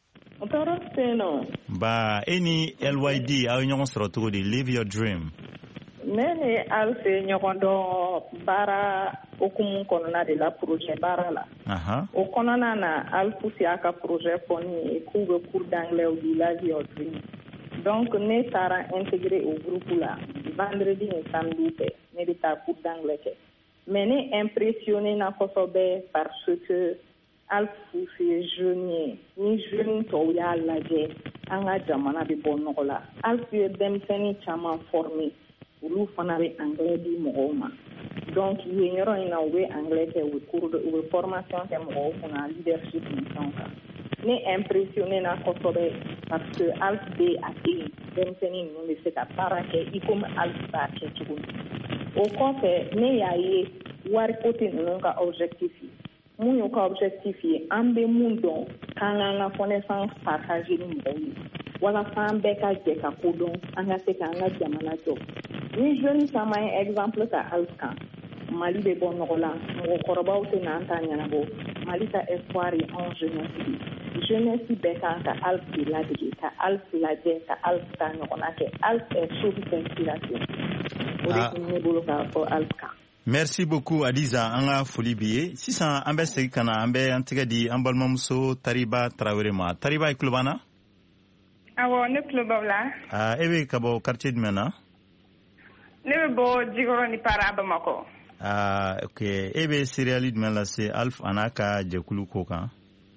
ba e ni LYD aw ye ɲɔgɔn sɔrɔ cogo di Live Your Dream ne ni Alf ɲɔgɔn dɔn baara okumu kɔnɔna de la projet baara la o kɔnɔna na Alf y'a ka projet fɔ ni k'u bɛ cours d'anglais di Live Your Dream donc ne taara intégrer au groupe la vendredi et samedi fɛ ne bɛ taa cours d'anglais kɛ mais ne impressionné na kosɛbɛ parce que Alf ye jeune ye ni jeune tɔw y'a lajɛ an ka jamana bɛ bɔ nɔgɔ la Alf ye denmisɛnnin caman formé olu fana bɛ anglais di mɔgɔw ma donc yen yɔrɔ in na u bɛ anglais kɛ u bɛ formation kɛ mɔgɔw kunna leadership ni fɛnw kan ne impressionné na kosɛbɛ parce que Alf bɛ a den denmisɛnnin ninnu bɛ se ka baara kɛ i komi Alf b'a kɛ cogo min o kɔfɛ ne y'a ye wari ko tɛ ninnu ka objectif ye mun y'u ka objectif ye an bɛ mun dɔn k'an k'an ka connaissance partager ni mɔgɔw ye walasa an bɛɛ ka jɛ ka ko dɔn an ka se k'an ka jamana jɔ ni jeune caman ye exemple ta Alf kan Mali bɛ bɔ nɔgɔ la mɔgɔkɔrɔbaw tɛ n'an ta ɲɛnabɔ Mali ka espoir ye anw jeunesse bɛɛ kan ka Alf de ladege ka Alf lajɛ ka Alf ta ɲɔgɔnna kɛ Alf est source d'inspiration o de tun ne bolo k'a fɔ Alf kan. Merci beaucoup Adiza an ka foli b'i ye sisan an bɛ segin ka na an bɛ an tɛgɛ di an balimamuso Tariba Tarawele ma Tariba i tulo b'an na awɔ ne tulo b'aw la e bɛ ka bɔ quartier jumɛn na ne bɛ bɔ Jikɔrɔ ni Para Bamakɔ ok e bɛ seriali jumɛn lase Alf a n'a ka jɛkulu ko kan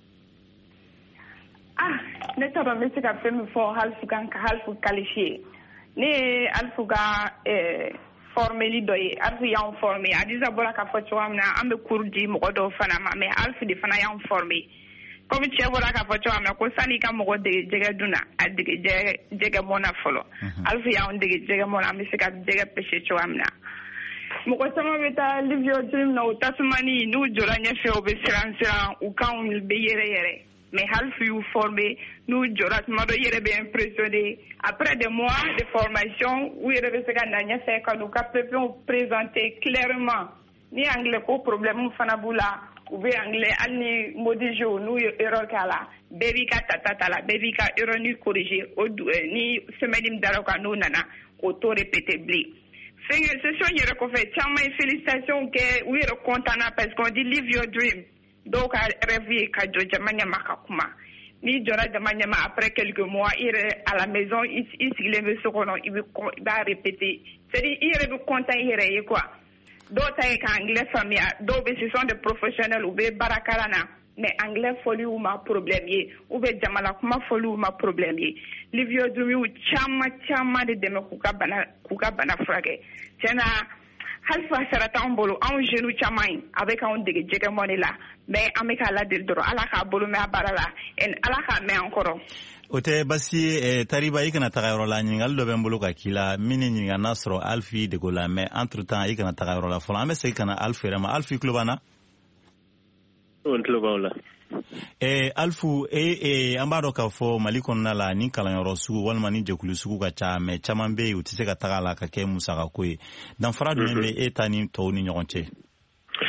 ne t'a dɔn n bɛ se ka fɛn min fɔ Alf kan ka Alf qualifier ne ye Alf ka formeli dɔ ye Alf y'anw former Adiza bɔra k'a fɔ cogoya min na an bɛ cours di mɔgɔ dɔw fana ma mais Alf de fana y'anw former comme cɛ bɔra k'a fɔ cogoya min na ko sani ka mɔgɔ dege jɛgɛ dun na a dege jɛgɛ mɔn na fɔlɔ Alf y'anw dege jɛgɛ mɔn na an bɛ se ka jɛgɛ pêcher cogoya min na mɔgɔ caman bɛ taa Live Your Dream na o tasumani n'u jɔra ɲɛfɛ u bɛ siran u kanw bɛ yɛrɛ mais Alf y'u former n'u jɔra tuma dɔ i yɛrɛ bɛ impressionné après des mois de formation u yɛrɛ bɛ se ka na ɲɛfɛ ka n'u ka pépins présenter clairement ni anglais ko problème fana b'u la u bɛ anglais hali ni modijo n'u ye erreur k'a la bɛɛ b'i ka ta la bɛɛ b'i ka erreur ni corriger o ni semaine min dara o kan n'u nana o t'o répéter bilen fɛnkɛ session yɛrɛ kɔfɛ caman ye félicitations kɛ u yɛrɛ content na parce qu'on dit Live Your Dream dɔw ka rêve ye ka jɔ jama ɲɛma ka kuma n'i jɔra jama ɲɛma après quelques mois i yɛrɛ à la maison i sigilen bɛ so kɔnɔ i b'a répéter c'est-à-dire i yɛrɛ bɛ content i yɛrɛ ye quoi dɔw ta ye ka anglais faamuya dɔw bɛ ce sont des professionnels u bɛ baara kalan na mais anglais fɔli u ma problème ye ou bien jamana kuma fɔli u ma problème ye Live Your Dream caman de dɛmɛ k'u ka bana furakɛ tiɲɛna hali fa sara t'anw bolo anw jeunes caman ye a bɛ k'anw dege jɛgɛ mɔni la mais an bɛ k'a ladeli dɔrɔn Ala k'a bolo mɛn a baara la Ala k'a mɛn an kɔrɔ. O tɛ basi ye Tariba i kana taga yɔrɔ la ɲininkali dɔ bɛ n bolo ka k'i la min ni ɲininka n'a sɔrɔ Alf y'i dege o la mais entre temps i kana taga yɔrɔ la fɔlɔ an bɛ segin ka na Alf yɛrɛ ma Alf i tulo b'an na. n tulo b'aw la. Alfu an b'a dɔn k'a fɔ Mali kɔnɔna la ni kalanyɔrɔ sugu walima ni jɛkulu sugu ka ca mais caman bɛ yen u tɛ se ka taga la ka kɛ musakako ye danfara jumɛn bɛ e ta ni tɔw ni ɲɔgɔn cɛ.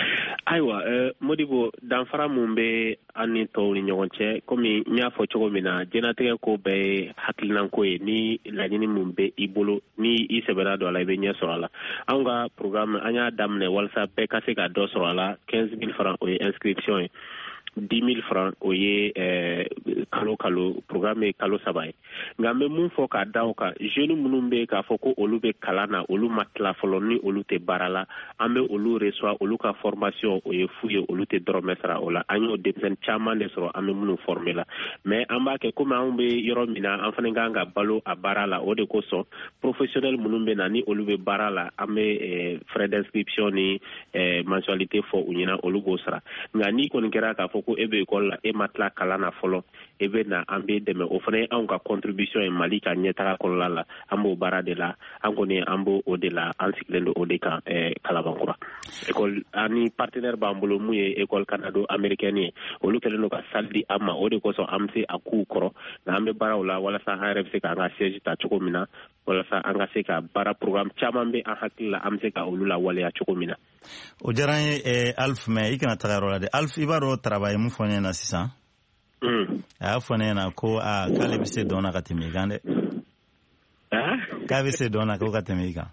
Ayiwa Modibo danfara mun bɛ an ni tɔw ni ɲɔgɔn cɛ komi n y'a fɔ cogo min na diɲɛlatigɛ ko bɛɛ ye hakilinako ye ni laɲini mun bɛ i bolo ni i sɛbɛnna dɔ la i bɛ ɲɛ sɔrɔ a la anw ka programme an y'a daminɛ walasa bɛɛ ka se ka dɔ sɔrɔ a la 15,000 francs o ye inscription ye 10,000 francs o ye kalo programme ye kalo 3 ye nka n bɛ mun fɔ k'a da o kan jeunes minnu bɛ k'a fɔ ko olu bɛ kalan na olu ma tila fɔlɔ ni olu tɛ baara la an bɛ olu reçoit olu ka formation o ye fu ye olu tɛ dɔrɔmɛ sara o la an y'o denmisɛnnin caman de sɔrɔ an bɛ minnu former la mais an b'a kɛ komi anw bɛ yɔrɔ min na an fana kan ka balo a baara la o de kosɔn professionnel minnu bɛ na ni olu bɛ baara la an bɛ frais d'inscription ni mensualité fɔ u ɲɛna olu b'o sara nka ni kɔni kɛra k'a fɔ ko e bɛ école la e ma tila kalan na fɔlɔ e bɛ na an bɛ dɛmɛ o fana ye anw ka contribution ye Mali ka ɲɛtaga kɔnɔna la an b'o baara de la an kɔni an b'o o de la an sigilen don o de kan Kalabankura école ani partenaire b'an bolo mun ye école canado américaine ye olu kɛlen don ka salle di an ma o de kosɔn an bɛ se a k'u kɔrɔ nka an bɛ baaraw la walasa an yɛrɛ bɛ se k'an ka siège ta cogo min na walasa an ka se ka baara programme caman bɛ an hakili la an bɛ se ka olu lawaleya cogo min na. O diyara n ye Alf mais i kana taga yɔrɔ la dɛ Alf i b'a dɔn travail mun fɔ ne ɲɛna sisan a y'a fɔ ne ɲɛna ko k'ale bɛ se dɔn na ka tɛmɛ i kan dɛ k'a bɛ se dɔn na ko ka tɛmɛ i kan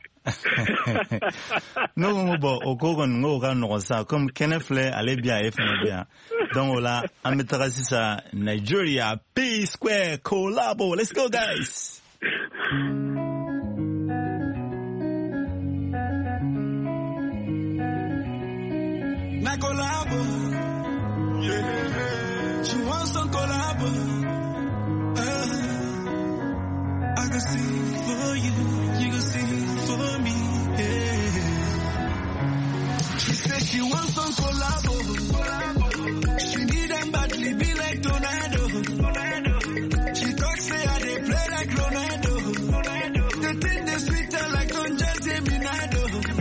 ne ko bon o ko kɔni n ko ka nɔgɔn sisan comme kɛnɛ filɛ ale bi yan e fana bɛ yan donc o la an bɛ taga sisan Nigeria P-Square collabo let's go guys. Na collabo, yeah. She wants some collabo. I can sing for you, you can sing for me. Yeah. She said she wants some collabo. She need them badly, be like Ronaldo. She talks say I they play like Ronaldo. The thing they sweeter like Don Jesse Minado.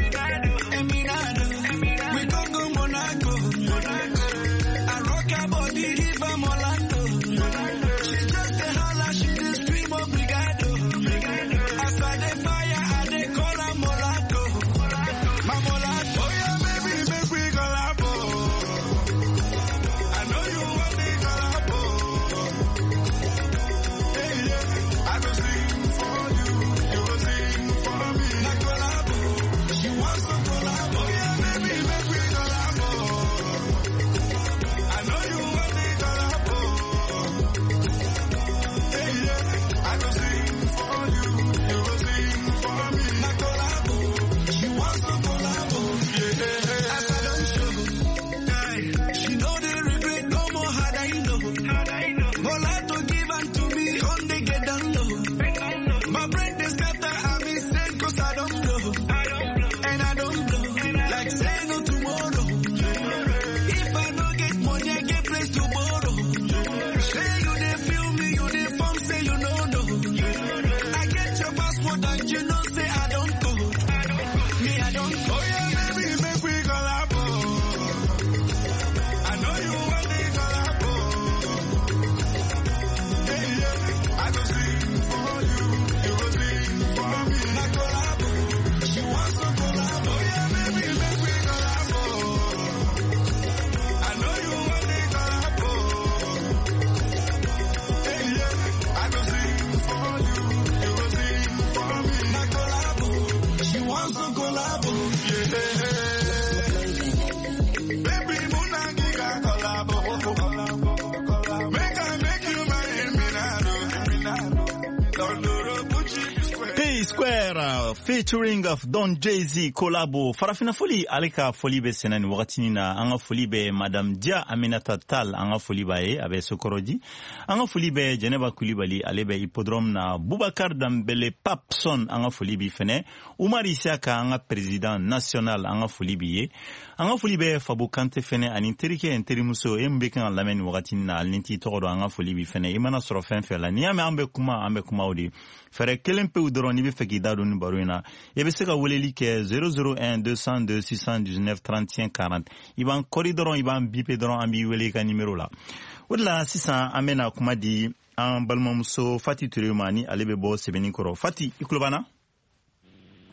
Featuring of Don Jay-Z collabo Farafina Foli ale ka foli bɛ sɛnɛ ni wagati na an ka foli bɛ Madame Dia Aminata Tal an ka foli b'a ye a bɛ Sokoroji an ka foli bɛ Jɛnɛba Kulibali ale bɛ hippodrome na Boubacar Dambele Papson an ka foli bi fɛnɛ Umar Isiaka an ka président national an ka foli bi ye an ka foli bɛ Fabo Kante fɛnɛ ani terikɛ n terimuso e min bɛ kan lamɛn ni wagati na ale ni t'i tɔgɔ dɔn an ka foli bi fɛnɛ i mana sɔrɔ fɛn fɛn la n'i y'a mɛn an bɛ kuma o de fɛrɛ kelen pewu dɔrɔn n'i bɛ fɛ k'i da don ni baro in na i bɛ se ka weleli kɛ 001 202 619 31 40 i b'an kɔri dɔrɔn i b'an bipe dɔrɔn an b'i wele i ka numéro la o de la sisan an bɛna kuma di an balimamuso Fati Ture ma ni ale bɛ bɔ Sɛbɛnni kɔrɔ Fati i tulo b'an na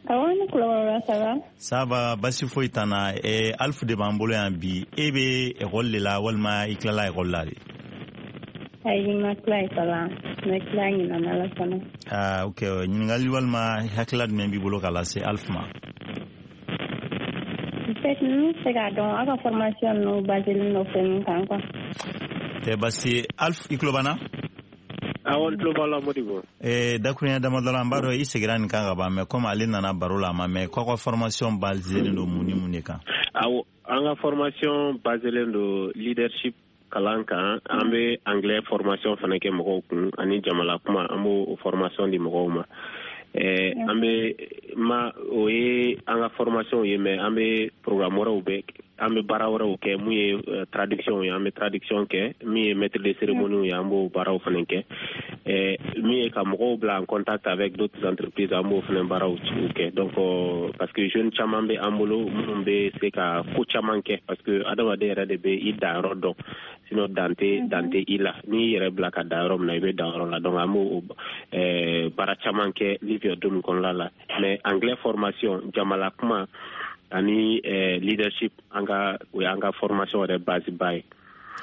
Awani kulawara saba. Saba basi foyi tana alfu de b'an bolo yan bi e bɛ école de la walima i tilala école la de. Ayi ma tila école la mais tila ɲinan ala fana. Ok ɲininkali walima hakilila jumɛn b'i bolo k'a lase alfu ma. N se k'a dɔn aw ka formation ninnu baselen no fɛn min kan quoi. Basi alfu i tulo b'an na. Awon tulo b'a la Modibo. Dakurunya damadɔ la n b'a dɔn i seginna nin kan ka ban mais comme ale nana baro la a ma mɛn k'aw ka formation baselen don mun ni mun de kan. Awɔ an ka formation baselen don leadership kalan kan an bɛ anglais formation fana kɛ mɔgɔw kun ani jamana kuma an b'o formation di mɔgɔw ma. An bɛ o ye an ka formation ye mais an bɛ programme wɛrɛw bɛ an bɛ baara wɛrɛw kɛ mun ye traduction ye an bɛ traduction kɛ min ye maître de cérémonie ye an b'o baaraw fana kɛ min ye ka mɔgɔw bila en contact avec d'autres entreprises an b'o fana baaraw kɛ donc parce que jeune caman bɛ an bolo minnu bɛ se ka ko caman kɛ parce que adamaden yɛrɛ de bɛ i danyɔrɔ dɔn sinon dan tɛ i la n'i yɛrɛ bila ka dan yɔrɔ min na i bɛ dan yɔrɔ la donc an b'o baara caman kɛ livre domin kɔnɔna la mais anglais formation jamana kuma ani leadership o y'an ka formation yɛrɛ base ba ye.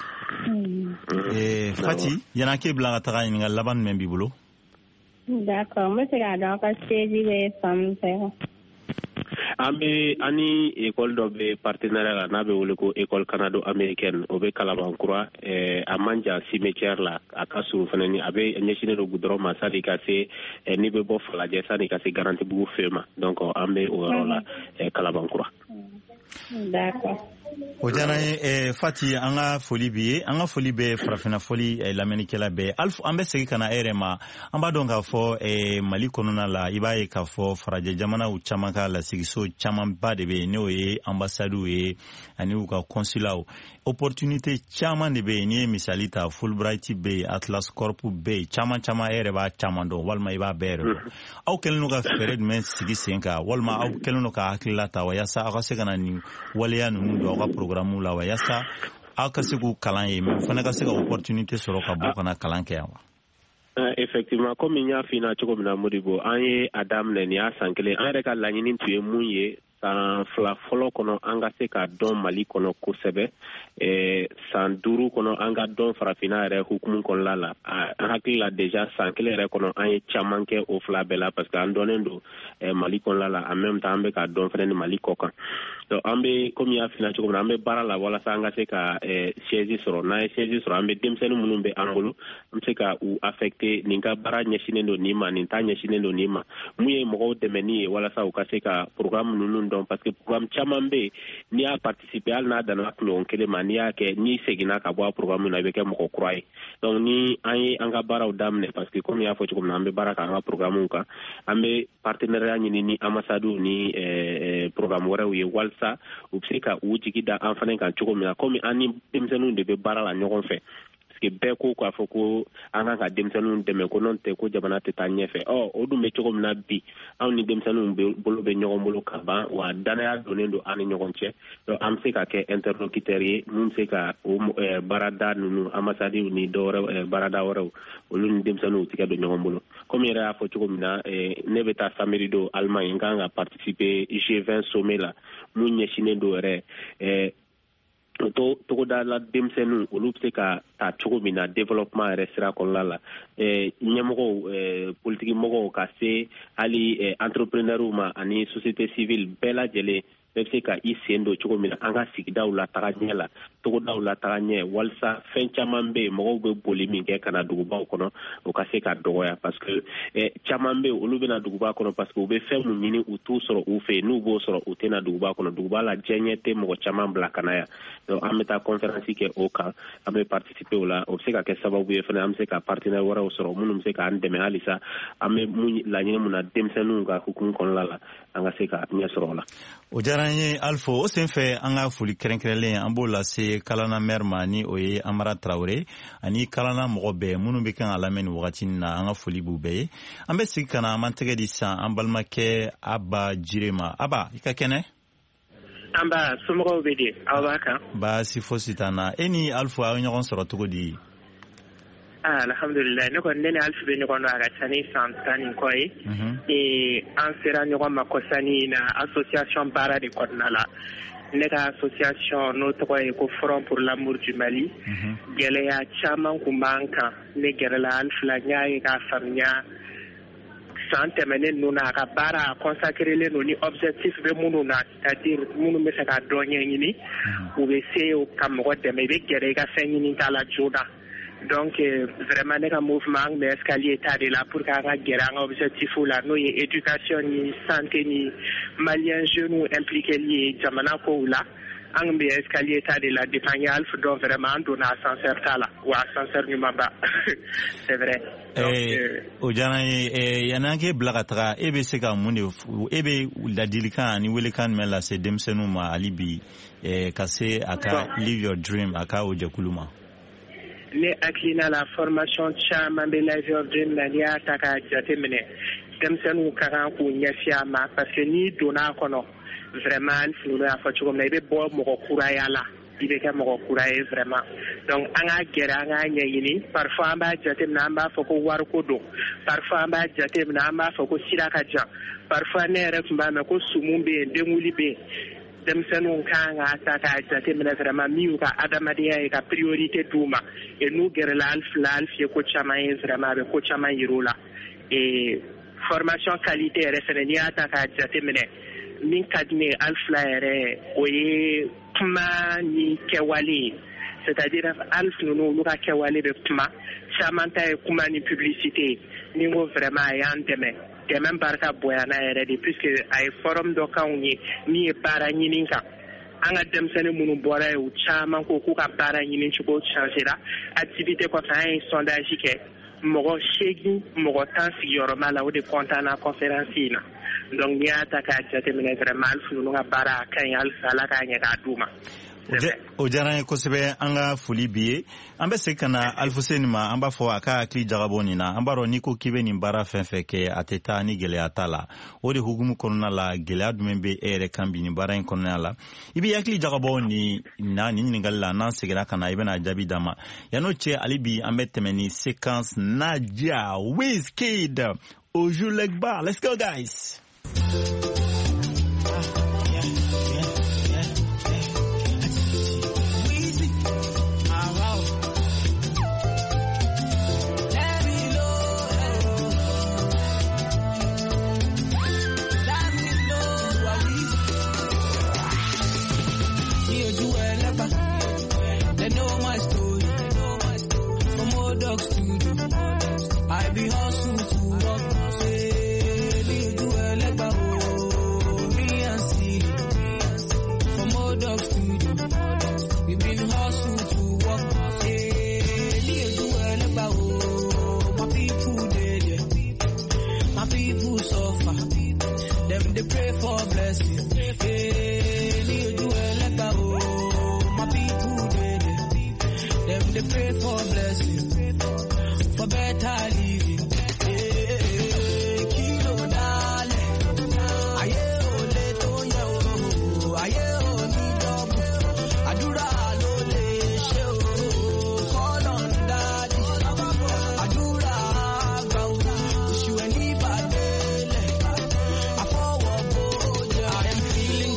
Fati yana k'e bila ka taga ɲininka laban jumɛn b'i bolo. D'accord n bɛ se k'a dɔn aw ka siège bɛ fan min fɛ. An ni école dɔ bɛ partenariat la n'a bɛ wele ko école canado-américaine o bɛ Kalabankura a man jan cimetière la a ka surun fana ni a bɛ ɲɛsinnen don goudron ma sani ka se n'i bɛ bɔ Falajɛ sani ka se Garantibugu fɛ ma donc an bɛ o yɔrɔ la Kalabankura. D'accord. O diyara n ye Fati an ka foli b'i ye an ka foli bɛ farafinna foli lamɛnnikɛla bɛɛ Alfu an bɛ segin ka na e yɛrɛ ma an b'a dɔn k'a fɔ Mali kɔnɔna la i b'a ye k'a fɔ farajɛ jamanaw caman ka lasigiso camanba de bɛ yen n'o ye ambasadew ye ani u ka consulaw opportunité caman de bɛ yen n'i ye misali ta Fulbright bɛ yen Atlas Corp bɛ yen caman e yɛrɛ b'a caman dɔn walima i b'a bɛɛ yɛrɛ dɔn aw kɛlen don ka fɛɛrɛ jumɛn sigi sen kan walima aw kɛlen don ka hakilila ta wa yaasa aw ka se ka na nin waleya ninnu don aw ka programme la wa yaasa aw ka se k'u kalan ye mais fana ka se ka opportunité sɔrɔ ka bɔ kana kalan kɛ yan wa. Effectivement comme n y'a f'i ɲɛna cogo min na Modibo an ye a daminɛ nin y'a san kelen an yɛrɛ ka laɲini tun ye mun ye san fila fɔlɔ kɔnɔ an ka se ka dɔn Mali kɔnɔ kosɛbɛ san 5 kɔnɔ an ka dɔn farafinna yɛrɛ hukumu kɔnɔna la an hakili la déjà san kelen yɛrɛ kɔnɔ an ye caman kɛ o fila bɛɛ la parce que an dɔnnen don Mali kɔnɔna la en même temps an bɛ ka dɔn fɛnɛ ni Mali kɔ kan donc an bɛ comme y'a f'i ɲɛna cogo min na an bɛ baara la walasa an ka se ka siège sɔrɔ n'an ye siège sɔrɔ an bɛ denmisɛnnin minnu bɛ an bolo an bɛ se ka u affecté nin ka baara ɲɛsinnen don nin ma nin ta ɲɛsinnen don nin ma mun ye mɔgɔw dɛmɛni ye walasa u ka se ka programme ninnu dɔn parce que programme caman bɛ yen n'i y'a participer hali n'a danna kunɲɔgɔn kelen ma n'i y'a kɛ n'i seginna ka bɔ a programme na i bɛ kɛ mɔgɔ kura ye donc ni an ye an ka baaraw daminɛ parce que comme y'a fɔ cogo min na an bɛ baara kɛ an ka programmew kan an bɛ partenariat ɲini ni ambasadew ni programme wɛrɛw ye walasa u bɛ se ka u jigi da an fana kan cogo min na comme an ni denmisɛnninw de bɛ baara la ɲɔgɔn fɛ que bɛɛ ko k'a fɔ ko an kan ka denmisɛnninw dɛmɛ ko n'o tɛ ko jamana tɛ taa ɲɛfɛ o dun bɛ cogo min na bi anw ni denmisɛnninw bolo bɛ ɲɔgɔn bolo ka ban wa danaya donnen don an ni ɲɔgɔn cɛ donc an bɛ se ka kɛ interlocuteur ye mun bɛ se ka o baarada ninnu ambasadew ni dɔwɛrɛ baarada wɛrɛw olu ni denmisɛnninw tigɛ don ɲɔgɔn bolo comme yɛrɛ y'a fɔ cogo min na ne bɛ taa samedi don Allemagne n kan ka participer G20 sommet la mun ɲɛsinnen don yɛrɛ togoda la denmisɛnninw olu bɛ se ka taa cogo min na développement yɛrɛ sira kɔnɔna la ɲɛmɔgɔw politique mɔgɔw ka se hali entrepreneurs ma ani société civile bɛɛ lajɛlen bɛɛ bɛ se ka i sen don cogo min na an ka sigidaw la taga ɲɛ la togodaw la taga ɲɛ walasa fɛn caman bɛ yen mɔgɔw bɛ boli min kɛ ka na dugubaw kɔnɔ o ka se ka dɔgɔya parce que caman bɛ yen olu bɛ na duguba kɔnɔ parce que u bɛ fɛn min ɲini u t'u sɔrɔ u fɛ yen n'u b'o sɔrɔ u tɛ na duguba kɔnɔ duguba la diɲɛ tɛ mɔgɔ caman bila ka na yan donc an bɛ taa conférence kɛ o kan an bɛ participer o la o bɛ se ka kɛ sababu ye fana an bɛ se ka partenaire wɛrɛw sɔrɔ minnu bɛ se k'an dɛmɛ halisa an bɛ laɲini mun na denmisɛnninw ka hukumu kɔnɔna la an ka se ka ɲɛ sɔrɔ o la. O diyara n ye Alfo o senfɛ an ka foli kɛrɛnkɛrɛnlen an b'o lase Kalana maire ma ni o ye Amara Traoré ani Kalana mɔgɔ bɛɛ minnu bɛ kan ka lamɛn nin wagati na an ka foli b'u bɛɛ ye an bɛ segin ka na an b'an tɛgɛ di san an balimakɛ Aba Jire ma Aba i ka kɛnɛ. An ba somɔgɔw bɛ di aw b'a kan. Baasi fosi t'an na e ni Alfo aw ye ɲɔgɔn sɔrɔ cogo di. alhamdulillah ne ko nene alfi be ɲɔgɔn dɔ a ka ca ni san 10 ni kɔ ye an sera ɲɔgɔn ma kɔsani na association baara de kɔnɔna la ne ka association n'o tɔgɔ ye ko Front pour l'amour du Mali gɛlɛya caman kun b'an kan ne gɛrɛla alfila n y'a ye k'a faamuya san tɛmɛnen ninnu na a ka baara consacrelen don ni objectif bɛ minnu na c'est-à-dire minnu bɛ fɛ ka dɔ ɲɛɲini u bɛ se ka mɔgɔ dɛmɛ i bɛ gɛrɛ i ka fɛn ɲini t'a la joona donc vraiment ne ka mouvement an bɛ escalier ta de la pour que an ka gɛrɛ an ka objectif la n'o ye éducation ni santé ni malien jeunes impliqués ye jamana kow la an bɛ escalier ta de la depuis an ye alpha dɔn vraiment an donna ascenseur ta la wa ascenseur ɲuman ba c'est vrai. O diyara n ye yanni an k'e bila ka taga e bɛ se ka mun de e bɛ ladilikan ani welekan jumɛn lase denmisɛnninw ma hali bi ka se a ka live your dream a ka o jɛkulu ma. Ne hakilina la formation caman bɛ live your dream na n'i y'a ta k'a jateminɛ denmisɛnninw ka kan k'u ɲɛsin a ma parce que n'i donna a kɔnɔ vraiment Alfred y'a fɔ cogo min na i bɛ bɔ mɔgɔ kuraya la i bɛ kɛ mɔgɔ kura ye vraiment donc an ka gɛrɛ an ka ɲɛɲini parfois an b'a jateminɛ an b'a fɔ ko wariko don parfois an b'a jateminɛ an b'a fɔ ko sira ka jan parfois ne yɛrɛ tun b'a mɛn ko sumu bɛ yen denwuli bɛ yen denmisɛnninw kan ka ta k'a jateminɛ vraiment min y'u ka adamadenya ye ka priorité d'u ma et n'u gɛrɛla Alfi ye ko caman ye vraiment a bɛ ko caman yir'u la et formation qualité yɛrɛ fɛnɛ n'i y'a ta k'a jateminɛ min ka di ne Alfila yɛrɛ o ye kuma ni kɛwale c'est-à-dire Alfi ninnu olu ka kɛwale bɛ kuma caman ta ye kuma ni publicité ni n ko vraiment a y'an dɛmɛ barika bonyana yɛrɛ de puisque a ye forum dɔ k'anw ye min ye baara ɲini kan an ka denmisɛnnin minnu bɔra ye u caman ko k'u ka baara ɲini cogo changera activité kɔfɛ an ye sondage kɛ mɔgɔ 8 mɔgɔ 10 sigiyɔrɔma la o de kɔntan na conférence in na donc n'i y'a ta k'a jateminɛ vraiment Alfi ninnu ka baara ka ɲi halisa Ala k'a ɲɛ k'a d'u ma. O diyara n ye kosɛbɛ an ka foli bi ye an bɛ segin ka na Alfuseni ma an b'a fɔ a ka hakili jagabɔ nin na an b'a dɔn n'i ko k'i bɛ nin baara fɛn fɛn kɛ a tɛ taa ni gɛlɛya t'a la o de hukumu kɔnɔna la gɛlɛya jumɛn bɛ e yɛrɛ kan bi nin baara in kɔnɔna la i bɛ hakili jagabɔ nin ɲininkali la n'an seginna ka na i bɛna jaabi d'a ma yan'o cɛ hali bi an bɛ tɛmɛ ni séquence Nadia Wizkid Ojulegba. Let's go guys. I be hustle to work, say, do a legba, me and see. From old dog studio, we been hustle to work, say, do a legba, my people dead, my people suffer, them they pray for blessing, do a legba, my people dead, them they pray for blessing. For better living, kilo dale, aye ole to aye oni double, adura lole show, call on daddy, adura gau, issue any badele, I forward boja, I am feeling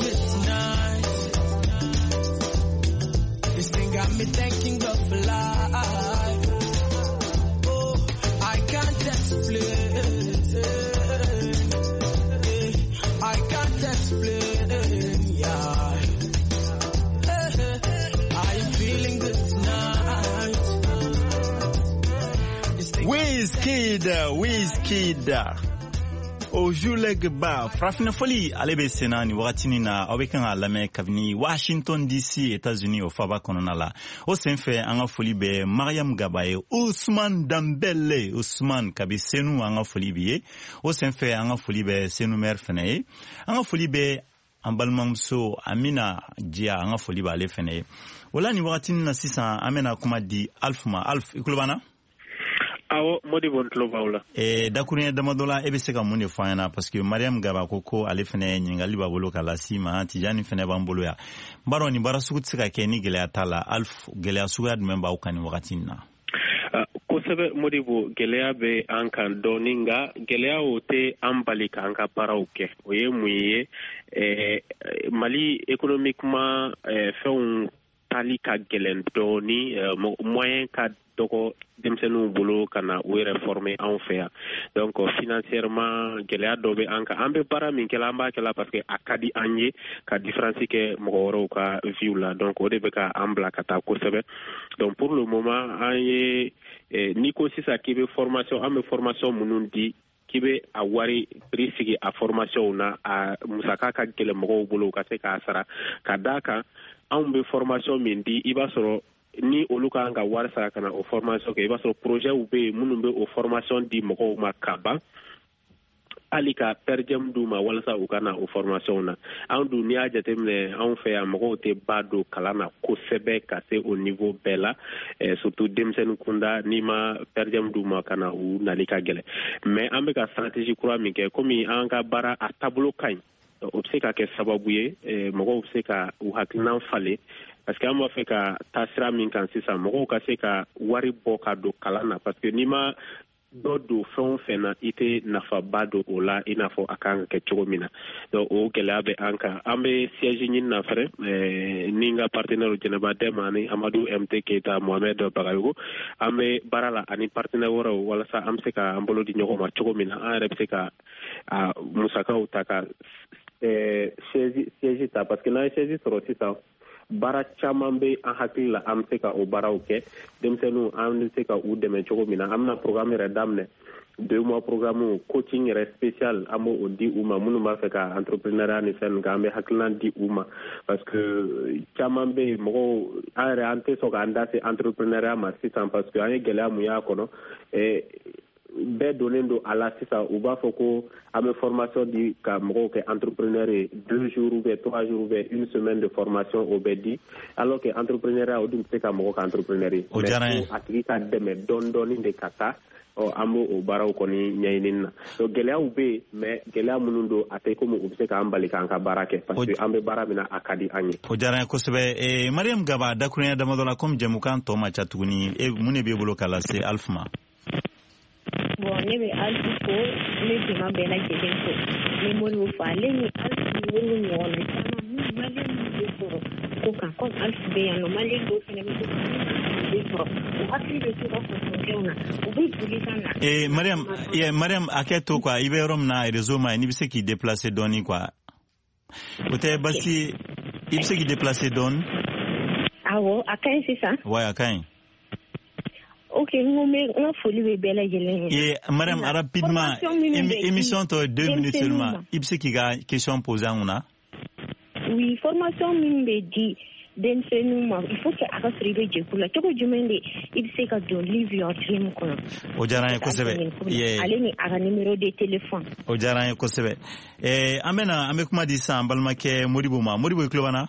good tonight. This thing got me thanking God for life. I can't explain, yeah. I am feeling good tonight. Wizkid Ojulegba Frafina Foli alebe sena ni wakati ni na aweka alame kabini Washington DC États-Unis o faba konona la o senfe anga foli be Mariam Gabaye Ousmane Dambele Ousmane kabi senu anga foli biye o senfe anga foli be senu mer fene anga foli be ambalmamso Amina Dia anga foli ba le fene wala ni wakati ni na sisa amena kuma di Alf ikulubana awo modi bon tlobaula dakunya damadola ebe se ka mun fana parce que Mariam Gaba koko ale fene nyingali ba bolo kala sima tijani fene ba mbolo ya baro ni bara suku tsika ke ni gele atala Alf gele asuga memba ukani wakati na ko kosɛbɛ Modibo gɛlɛya bɛ an kan dɔɔni nka gɛlɛya o tɛ an bali k'an ka baaraw kɛ o ye mun ye Mali économiquement fɛnw tali ka gɛlɛn dɔɔni moyen ka dɔgɔ denmisɛnninw bolo ka na u yɛrɛ former anw fɛ yan donc financièrement gɛlɛya dɔ bɛ an kan an bɛ baara min kɛla an b'a kɛla parce que a ka di an ye ka différence kɛ mɔgɔ wɛrɛw ka vie la donc o de bɛ ka an bila ka taa kosɛbɛ donc pour le moment an ye n'i ko sisan k'i bɛ formation an bɛ formation minnu di k'i bɛ a wari prix sigi a formation na a musaka ka gɛlɛn mɔgɔw bolo ka se k'a sara ka d'a kan anw bɛ formation min di i b'a sɔrɔ ni olu kan ka wari sara ka na o formation kɛ i b'a sɔrɔ projet bɛ yen minnu bɛ o formation di mɔgɔw ma ka ban hali ka per diem d'u ma walasa u ka na o formation na anw dun n'i y'a jateminɛ anw fɛ yan mɔgɔw tɛ ba don kalan na kosɛbɛ ka se o niveau bɛɛ la surtout denmisɛnnin kunda n'i ma per diem d'u ma ka na u nali ka gɛlɛn mais an bɛ ka stratégie kura min kɛ komi an ka baara a taabolo ka ɲi o bɛ se ka kɛ sababu ye mɔgɔw bɛ se ka u hakilinan falen parce que an b'a fɛ ka taa sira min kan sisan mɔgɔw ka se ka wari bɔ ka don kalan na parce que n'i ma dɔ don fɛn o fɛn na i tɛ nafaba don o la i n'a fɔ a kan ka kɛ cogo min na donc o gɛlɛya bɛ an kan an bɛ siège ɲini na fɛnɛ ni n ka partenaire Jɛnɛba Dɛma ani Amadu MT Keyita Mohamed Bagayogo an bɛ baara la ani partenaire wɛrɛw walasa an bɛ se ka an bolo di ɲɔgɔn ma cogo min na an yɛrɛ bɛ se ka musakaw ta ka siège ta parce que n'an ye siège sɔrɔ sisan baara caman bɛ an hakili la an bɛ se ka o baaraw kɛ denmisɛnninw an bɛ se ka u dɛmɛ cogo min na an bɛna programme yɛrɛ daminɛ 2 mois programme coaching yɛrɛ spécial an b'o di u ma minnu b'a fɛ ka entrepreneuriat ni fɛn ninnu kɛ an bɛ hakilina di u ma parce que caman bɛ yen mɔgɔw an yɛrɛ an tɛ sɔn k'an da se entrepreneuriat ma sisan parce que an ye gɛlɛya mun y'a kɔnɔ bɛɛ donnen don a la sisan u b'a fɔ ko an bɛ formation di ka mɔgɔw kɛ entrepreneur ye 2 jours ou bien 3 jours ou bien 1 semaine de formation o bɛ di alors que entrepreneuriat o dun tɛ se ka mɔgɔ ka entrepreneur ye mais a tigi ka dɛmɛ dɔɔni dɔɔni de ka taa an b'o o baaraw kɔni ɲɛɲini na donc gɛlɛyaw bɛ yen mais gɛlɛya minnu don a tɛ komi u bɛ se k'an bali k'an ka baara kɛ parce que an bɛ baara min na a ka di an ye. o diyara n ye kosɛbɛ Mariam Gaba dakurunya damadɔ la komi jɛmukan tɔ ma ca tuguni mun de b'e bolo ka lase Alpha ma. Bon, ne bɛ Alpha fo ne jama bɛɛ lajɛlen fo ne Modibo fo ale ni Alpha wolo ɲɔgɔn na caman minnu maliyɛn minnu bɛ sɔrɔ ko kan comme Alpha bɛ yan nɔ maliyɛn dɔw fana bɛ sɔrɔ u hakili bɛ to ka fɔsɔnfɛnw na u bɛ boli ka na. Mariam hakɛ to quoi i bɛ yɔrɔ min na réseau ma n'i bɛ se k'i déplacer dɔɔni quoi o tɛ basi i bɛ se k'i déplacer dɔɔni. Awɔ a ka ɲi sisan. Ouais a ka ɲi. Ok, on foli bɛ bɛɛ lajɛlen ye. Madame, rapidement, émission tɔ 2 minutes seulement. I bɛ se k'i ka question poser an kunna. Oui, formation min bɛ di denmisɛnninw ma il faut que a ka sɔrɔ i bɛ jɛkulu la cogo jumɛn de i bɛ se ka don live your dream kɔnɔ. O diyara n ye kosɛbɛ. Ale ni a ka numéro de téléphone. O diyara n ye kosɛbɛ. An bɛ kuma di sisan an balimakɛ Modibo ma. Modibo i tulo b'an na?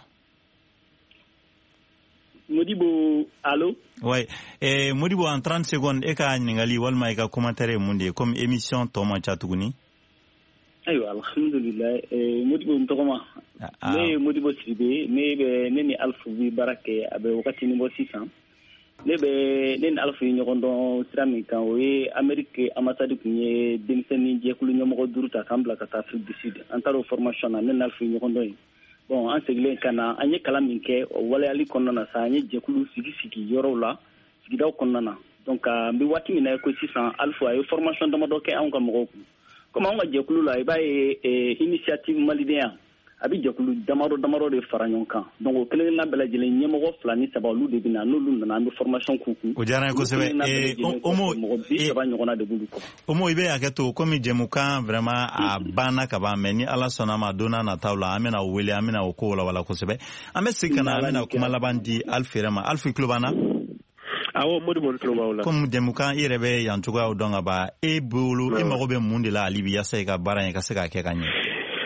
Modibo, allô? Oui. Modibo, en 30 secondes, e ka ɲininkali walima i ka commentaire mun de ye comme émission tɔ man ca tuguni? Ayiwa, alhamdulillah. Modibo n tɔgɔma. Ne ye Modibo Sidibe, ne ni Alpha bi baara kɛ a bɛ wagati ni bɔ sisan. Ne ni Alpha ye ɲɔgɔn dɔn sira min kan o ye Amérique ambassade kun ye denmisɛnnin jɛkulu ɲɛmɔgɔ 5 ta k'an bila ka taa Afrique du Sud. An taara o formation na ne ni Alpha ye ɲɔgɔn dɔn yen. Bon, an segilen ka na an ye kalan min kɛ o waleyali kɔnɔna na sa an ye jɛkulu sigi yɔrɔw la sigidaw kɔnɔna na donc n bɛ waati min na ko sisan Alpha a ye formation damadɔ kɛ anw ka mɔgɔw kun comme anw ka jɛkulu la i b'a ye initiative malidenya a bɛ jɛkulu damadɔ de fara ɲɔgɔn kan donc o kelen kelenna bɛɛ lajɛlen ɲɛmɔgɔ 2 ni 3 olu de bɛ na n'olu nana an bɛ formation k'u kun. O diyara n ye kosɛbɛ. mɔgɔ 30 ɲɔgɔnna de b'olu kɔ. Omo i bɛ hakɛ to komi jɛmukan vraiment a banna ka ban mais ni Ala sɔnna ma don n'a nataw la an bɛna o wele an bɛna o ko walawala kosɛbɛ. An bɛ segin ka na an bɛna kuma laban di Alpha yɛrɛ ma. Alpha i tulo b'an na? Awɔ Modibo n tulo b'aw la. Comme jɛmukan i yɛrɛ bɛ yan cogoyaw dɔn ka ban e bolo e mago bɛ mun de la hali bi yaasa i ka baara in ka se k'a kɛ ka ɲɛ?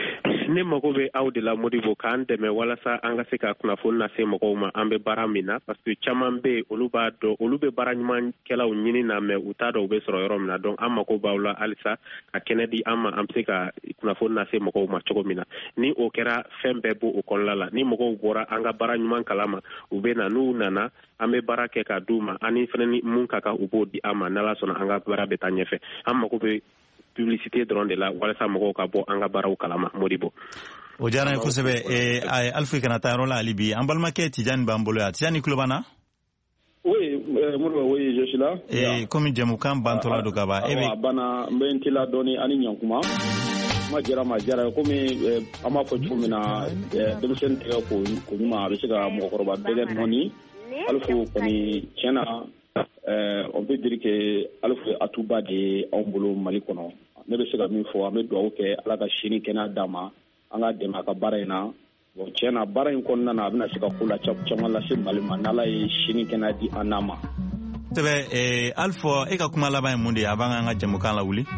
ne mago bɛ aw de la Modibo k'an dɛmɛ walasa an ka se ka kunnafoni lase mɔgɔw ma an bɛ baara min na parce que caman bɛ olu b'a dɔn olu bɛ baara ɲumankɛlaw ɲini na mais u t'a dɔn u bɛ sɔrɔ yɔrɔ min na donc an mago b'aw la halisa ka kɛnɛ di an ma an bɛ se ka kunnafoni lase mɔgɔw ma cogo min na ni o kɛra fɛn bɛɛ b'o o kɔnɔna la ni mɔgɔw bɔra an ka baara ɲuman kalama u bɛ na n'u nana an bɛ baara kɛ ka d'u ma ani fana ni mun ka kan u b'o di an ma n'Ala sɔnna an ka baara bɛ taa ɲɛfɛ an mago bɛ publicité dɔrɔn de la walasa mɔgɔw ka bɔ an ka baaraw kalama Modibo. O diyara n ye kosɛbɛ Alfu kana taa yɔrɔ la hali bi an balimakɛ Tijani b'an bolo yan Tijani tulo b'an na? Oui, Modibo, oui, je suis là. Komi jɛmukan bantɔla don ka ban a banna n bɛ n teliya dɔɔni ani ɲankuma ma jara komi an b'a fɔ cogo min na denmisɛnnin tɛgɛ ko ɲuman a bɛ se ka mɔgɔkɔrɔba dɛgɛ nɔɔni Alfu kɔni tiɲɛna on peut dire que Alfu atuba de ye anw bolo Mali kɔnɔ ne bɛ se ka min fɔ an bɛ dugawu kɛ Ala ka sini kɛnɛya d'a ma an ka dɛmɛ a ka baara in na bon tiɲɛna baara in kɔnɔna na a bɛna se ka ko la caman lase Mali ma n'Ala ye sini kɛnɛya di an n'a ma. Sɛbɛ Alfu e ka kuma laban ye mun de ye avant an ka jɛmukan la wuli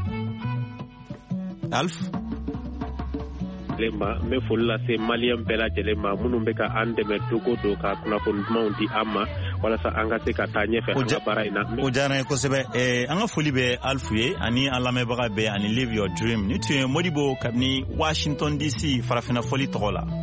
Alfu ma n bɛ foli lase maliyɛn bɛɛ lajɛlen ma minnu bɛ ka an dɛmɛ dogo don ka kunnafoni dumanw di an ma walasa an ka se ka taa ɲɛfɛ an ka baara in na. O diyara n ye kosɛbɛ an ka foli bɛ Alfu ye ani an lamɛnbaga bɛɛ ani Live Your Dream ni tun ye Modibo kabini Washington DC farafinna foli tɔgɔ la.